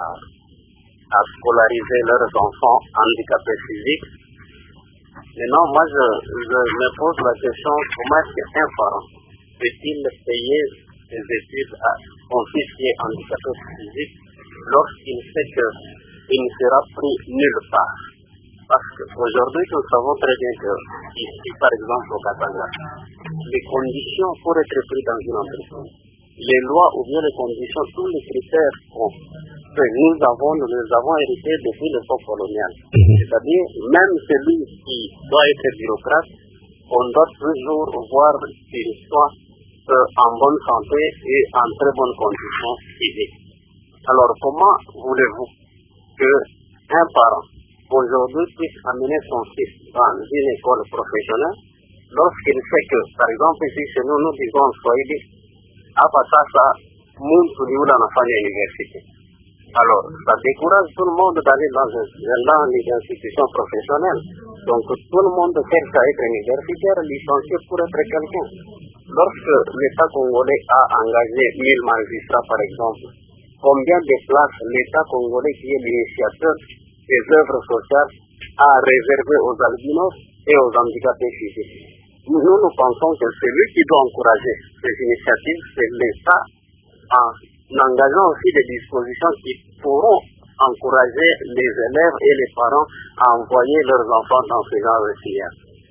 à scolariser leurs enfants handicapés physiques. Maintenant, moi, je me pose la question, comment est-ce qu'un parent peut-il payer des études à son fils qui est handicapé physique lorsqu'il sait qu'il ne sera pris nulle part? Parce qu'aujourd'hui, nous savons très bien que ici, par exemple, au Katanga, les conditions pour être pris dans une entreprise, les lois ou bien les conditions, tous les critères que nous les avons hérités depuis l'époque coloniale. C'est-à-dire, même celui qui doit être bureaucrate, on doit toujours voir qu'il soit en bonne santé et en très bonnes conditions physiques. Alors, comment voulez-vous qu'un parent aujourd'hui puisse amener son fils dans une école professionnelle lorsqu'il sait que, par exemple, ici chez nous, nous disons en Swahili, Apasasa, Muntu Liula Nafanya Université. Alors, ça décourage tout le monde d'aller dans une institution professionnelle. Donc, tout le monde cherche à être universitaire, licencié pour être quelqu'un. Lorsque l'État congolais a engagé 1000 magistrats, par exemple, combien de places l'État congolais, qui est l'initiateur des œuvres sociales, a réservé aux albinos et aux handicapés physiques? Nous pensons que celui qui doit encourager ces initiatives, c'est l'État, en engageant aussi des dispositions qui pourront encourager les élèves et les parents à envoyer leurs enfants dans ce genre de filière.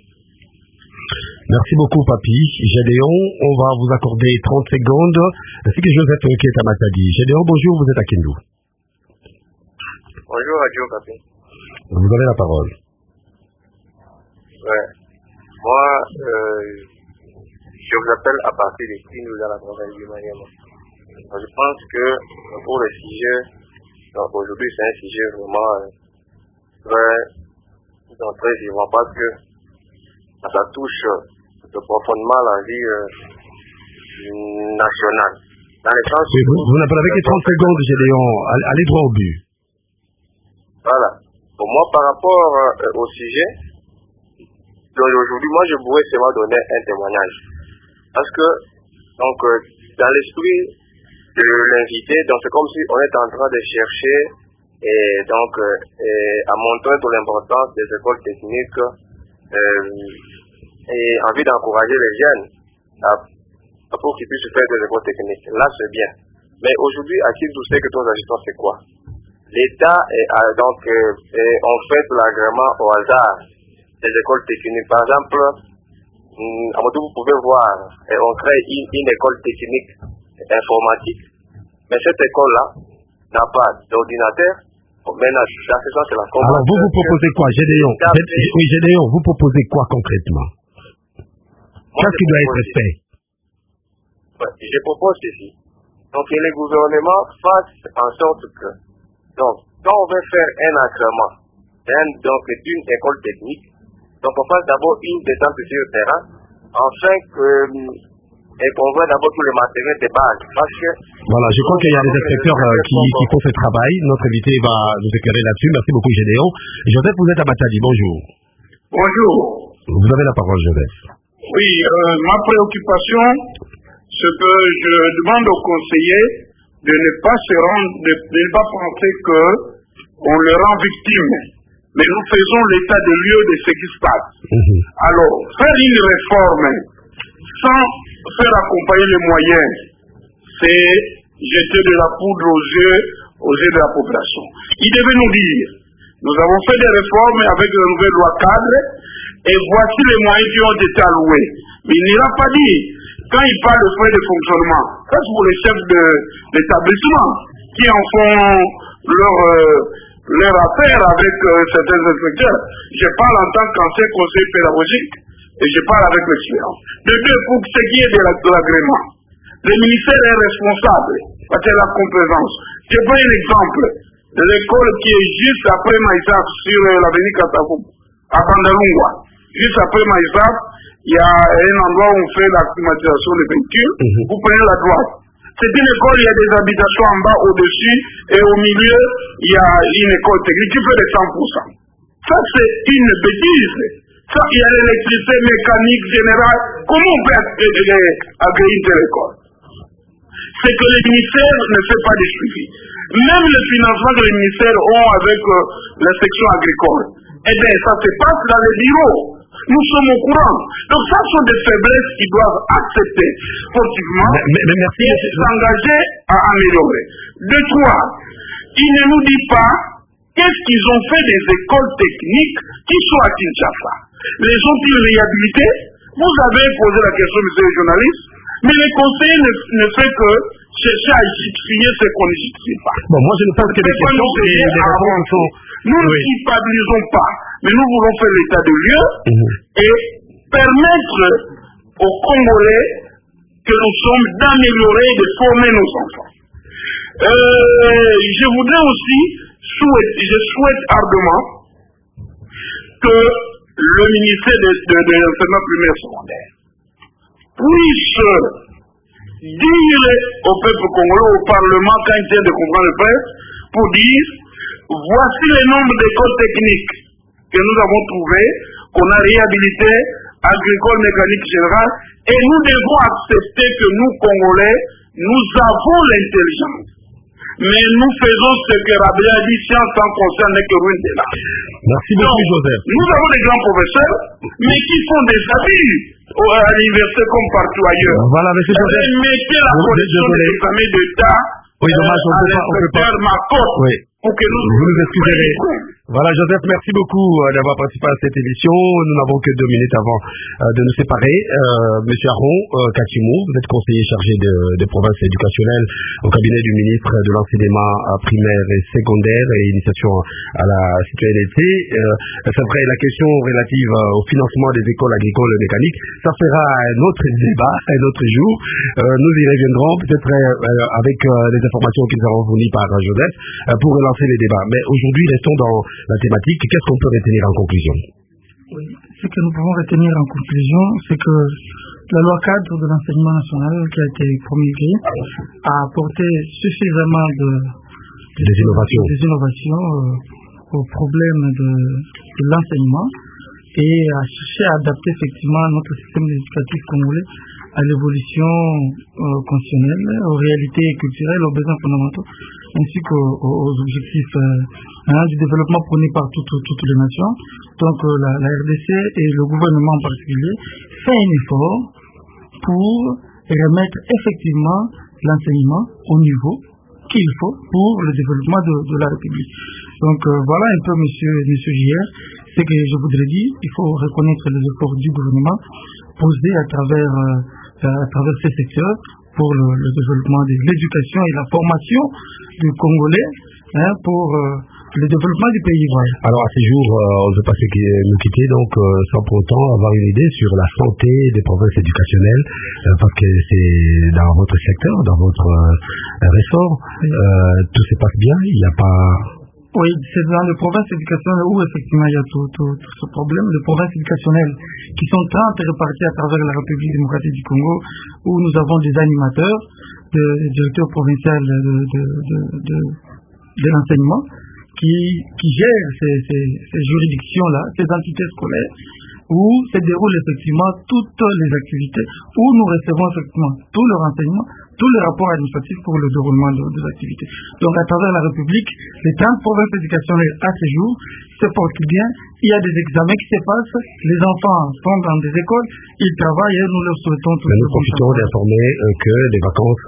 Merci beaucoup, Papi. Gédéon, on va vous accorder 30 secondes. Ainsi que Joseph qui est à Matadi. Gédéon, bonjour, vous êtes à Kindu. Bonjour, Radio Papi. Vous avez la parole. Ouais. Moi, je vous appelle à partir de Kindu dans la province du Maniema. Je pense que pour le sujet, donc aujourd'hui c'est un sujet vraiment très vivant parce que ça touche profondément la vie nationale. Dans le sens vous n'avez que 30 secondes, Gédéon. Allez droit au but. Voilà. Pour moi, par rapport au sujet, aujourd'hui, moi je pourrais seulement donner un témoignage. Parce que, donc, dans l'esprit de l'invité, donc c'est comme si on est en train de chercher et donc à montrer toute l'importance des écoles techniques et envie d'encourager les jeunes pour qu'ils puissent faire des écoles techniques. Là, c'est bien. Mais aujourd'hui, à qui vous savez que nos agissons, c'est quoi? L'État donc on fait l'agrément au hasard des écoles techniques. Par exemple, vous pouvez voir, on crée une école technique informatique, mais cette école-là n'a pas d'ordinateur. Maintenant, dans ce sens, c'est la Alors, vous proposez quoi, Gédéon? Oui, Gédéon, vous proposez quoi concrètement? Qu'est-ce qui doit être fait? Je propose ceci. Donc, que le gouvernement fasse en sorte que, donc, quand on veut faire un agrément d'une école technique, donc on fasse d'abord une descente sur le terrain, afin qu'on voit d'abord tous les matériels de base. Parce que voilà, je crois qu'il y a des inspecteurs qui font ce travail. Notre invité va nous éclairer là-dessus. Merci beaucoup, Gédéon. Joseph, vous êtes à Matadi. Bonjour. Bonjour. Vous avez la parole, Joseph. Oui, ma préoccupation, c'est que je demande aux conseillers de ne pas penser que on les rend victimes. Mais nous faisons l'état de lieu de ce qui se passe. Alors, faire une réforme sans faire accompagner les moyens, c'est jeter de la poudre aux yeux aux yeux de la population. Il devait nous dire, nous avons fait des réformes avec la nouvelle loi cadre, et voici les moyens qui ont été alloués. Mais il n'ira pas dire, quand il parle de frais de fonctionnement, ça c'est pour les chefs d'établissement, qui en font leur affaire avec certains inspecteurs. Je parle en tant qu'ancien conseiller pédagogique, et je parle avec l'expérience. De deux, pour ce qui est de l'agrément, le ministère est responsable, parce qu'il a la compétence. Je prends un exemple. L'école qui est juste après Maïsaf, sur l'avenue Katafou, à Bandalungwa. Juste après Maïsaf, il y a un endroit où on fait la climatisation des véhicules. Vous prenez la droite. C'est une école, il y a des habitations en bas, au-dessus, et au milieu, il y a une école technique qui fait des 100%. Ça, c'est une bêtise. Ça, il y a l'électricité mécanique générale. Comment on peut agréer de l'école? C'est que les ministères ne font pas de suivi. Même le financement que les ministères ont avec la section agricole, eh bien, ça se passe dans les bureaux. Nous sommes au courant. Donc, ça sont des faiblesses qu'ils doivent accepter sportivement et s'engager à améliorer. De trois, ils ne nous disent pas qu'est-ce qu'ils ont fait des écoles techniques qui sont à Kinshasa. Les ont-ils réhabilités? Vous avez posé la question, monsieur le journaliste, mais les conseillers ne fait que chercher à justifier ce qu'on ne justifie pas. Bon, moi je ne pense que les questions et les réponses sont... Nous ne culpabilisons pas, mais nous voulons faire l'état de lieu et permettre aux Congolais que nous sommes d'améliorer et de former nos enfants. Je voudrais aussi je souhaite ardemment que le ministère de l'enseignement primaire et secondaire puisse dire au peuple congolais, au Parlement, quand il tient de comprendre le presse, pour dire voici le nombre d'écoles techniques que nous avons trouvées, qu'on a réhabilitées, agricole, mécanique générale, et nous devons accepter que nous, Congolais, nous avons l'intelligence. Mais nous faisons ce que Rabelais a dit, science sans conscience n'est que ruine de l'âme. Merci beaucoup, Joseph. Nous avons des grands professeurs, mais qui font des abus à l'université comme partout ailleurs. Voilà, monsieur Joseph. Mettez la collection des examens d'État à l'inspecteur Macot pour que nous nous excusez. Voilà, Joseph, merci beaucoup d'avoir participé à cette émission. Nous n'avons que 2 minutes avant de nous séparer. Monsieur Aron Kachimou, vous êtes conseiller chargé de province éducationnelle au cabinet du ministre de l'enseignement primaire et secondaire et initiation à la citoyenneté. C'est vrai, la question relative au financement des écoles agricoles et mécaniques, ça sera un autre débat, un autre jour. Nous y reviendrons peut-être avec les informations qui nous seront fournies par Joseph pour relancer les débats. Mais aujourd'hui, restons dans la thématique. Qu'est-ce qu'on peut retenir en conclusion? Oui, ce que nous pouvons retenir en conclusion, c'est que la loi cadre de l'enseignement national qui a été promulguée a apporté suffisamment des innovations aux problèmes de l'enseignement et a cherché à adapter effectivement notre système éducatif congolais à l'évolution constitutionnelle, aux réalités culturelles, aux besoins fondamentaux, ainsi qu'aux objectifs du développement prôné par toutes les nations. Donc la RDC et le gouvernement en particulier fait un effort pour remettre effectivement l'enseignement au niveau qu'il faut pour le développement de la République. Donc voilà un peu, monsieur JR, ce que je voudrais dire. Il faut reconnaître les efforts du gouvernement posés à travers ces secteurs pour le développement de l'éducation et la formation du Congolais pour le développement du pays. Voilà. Alors à ce jour, on ne peut pas nous quitter donc sans pour autant avoir une idée sur la santé des provinces éducationnelles parce que c'est dans votre secteur, dans votre ressort, tout se passe bien, il n'y a pas... Oui, c'est dans les provinces éducationnelles où effectivement il y a tout ce problème, les provinces éducationnelles qui sont 30 réparties à travers la République démocratique du Congo, où nous avons des animateurs, des directeurs provinciaux de l'enseignement qui gèrent ces juridictions-là, ces entités scolaires, où se déroulent effectivement toutes les activités, où nous recevons effectivement tout le renseignement tous les rapports administratifs pour le déroulement de l'activité. Donc à travers la République, les 30 provinces éducationnelles à ce jour se portent bien. Il y a des examens qui se passent, les enfants sont dans des écoles, ils travaillent et nous leur souhaitons tout. Nous profitons d'informer que les vacances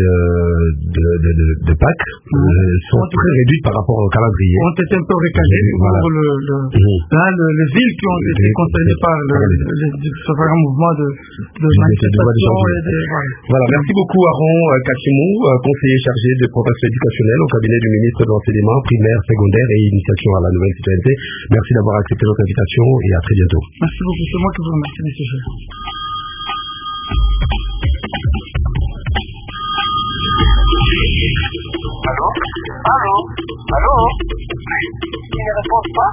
de Pâques sont très réduites par rapport au calendrier. Ont été un peu recalées pour les villes qui ont été concernées par ce grand mouvement de manifestation. Voilà, merci beaucoup Aaron Kachimou, conseiller chargé de protection éducationnelle au cabinet du ministre de l'enseignement primaire, secondaire et initiation à la nouvelle citoyenneté. Merci d'avoir accepté notre invitation et à très bientôt. Merci beaucoup, c'est moi qui vous remercie, monsieur Chef. Allô Il ne répond pas.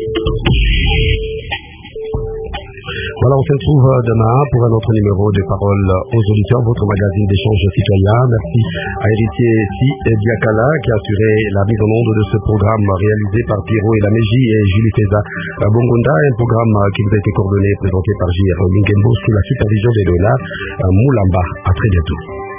Voilà, on se retrouve demain pour un autre numéro de Parole aux auditeurs, votre magazine d'échange citoyen. Merci à Héritier Si Diakala qui a assuré la mise en onde de ce programme réalisé par Pierrot et Laméji et Julie Feza Bongonda, un programme qui vous a été coordonné et présenté par J.R. Mingembo sous la supervision d'Elola Moulamba. À très bientôt.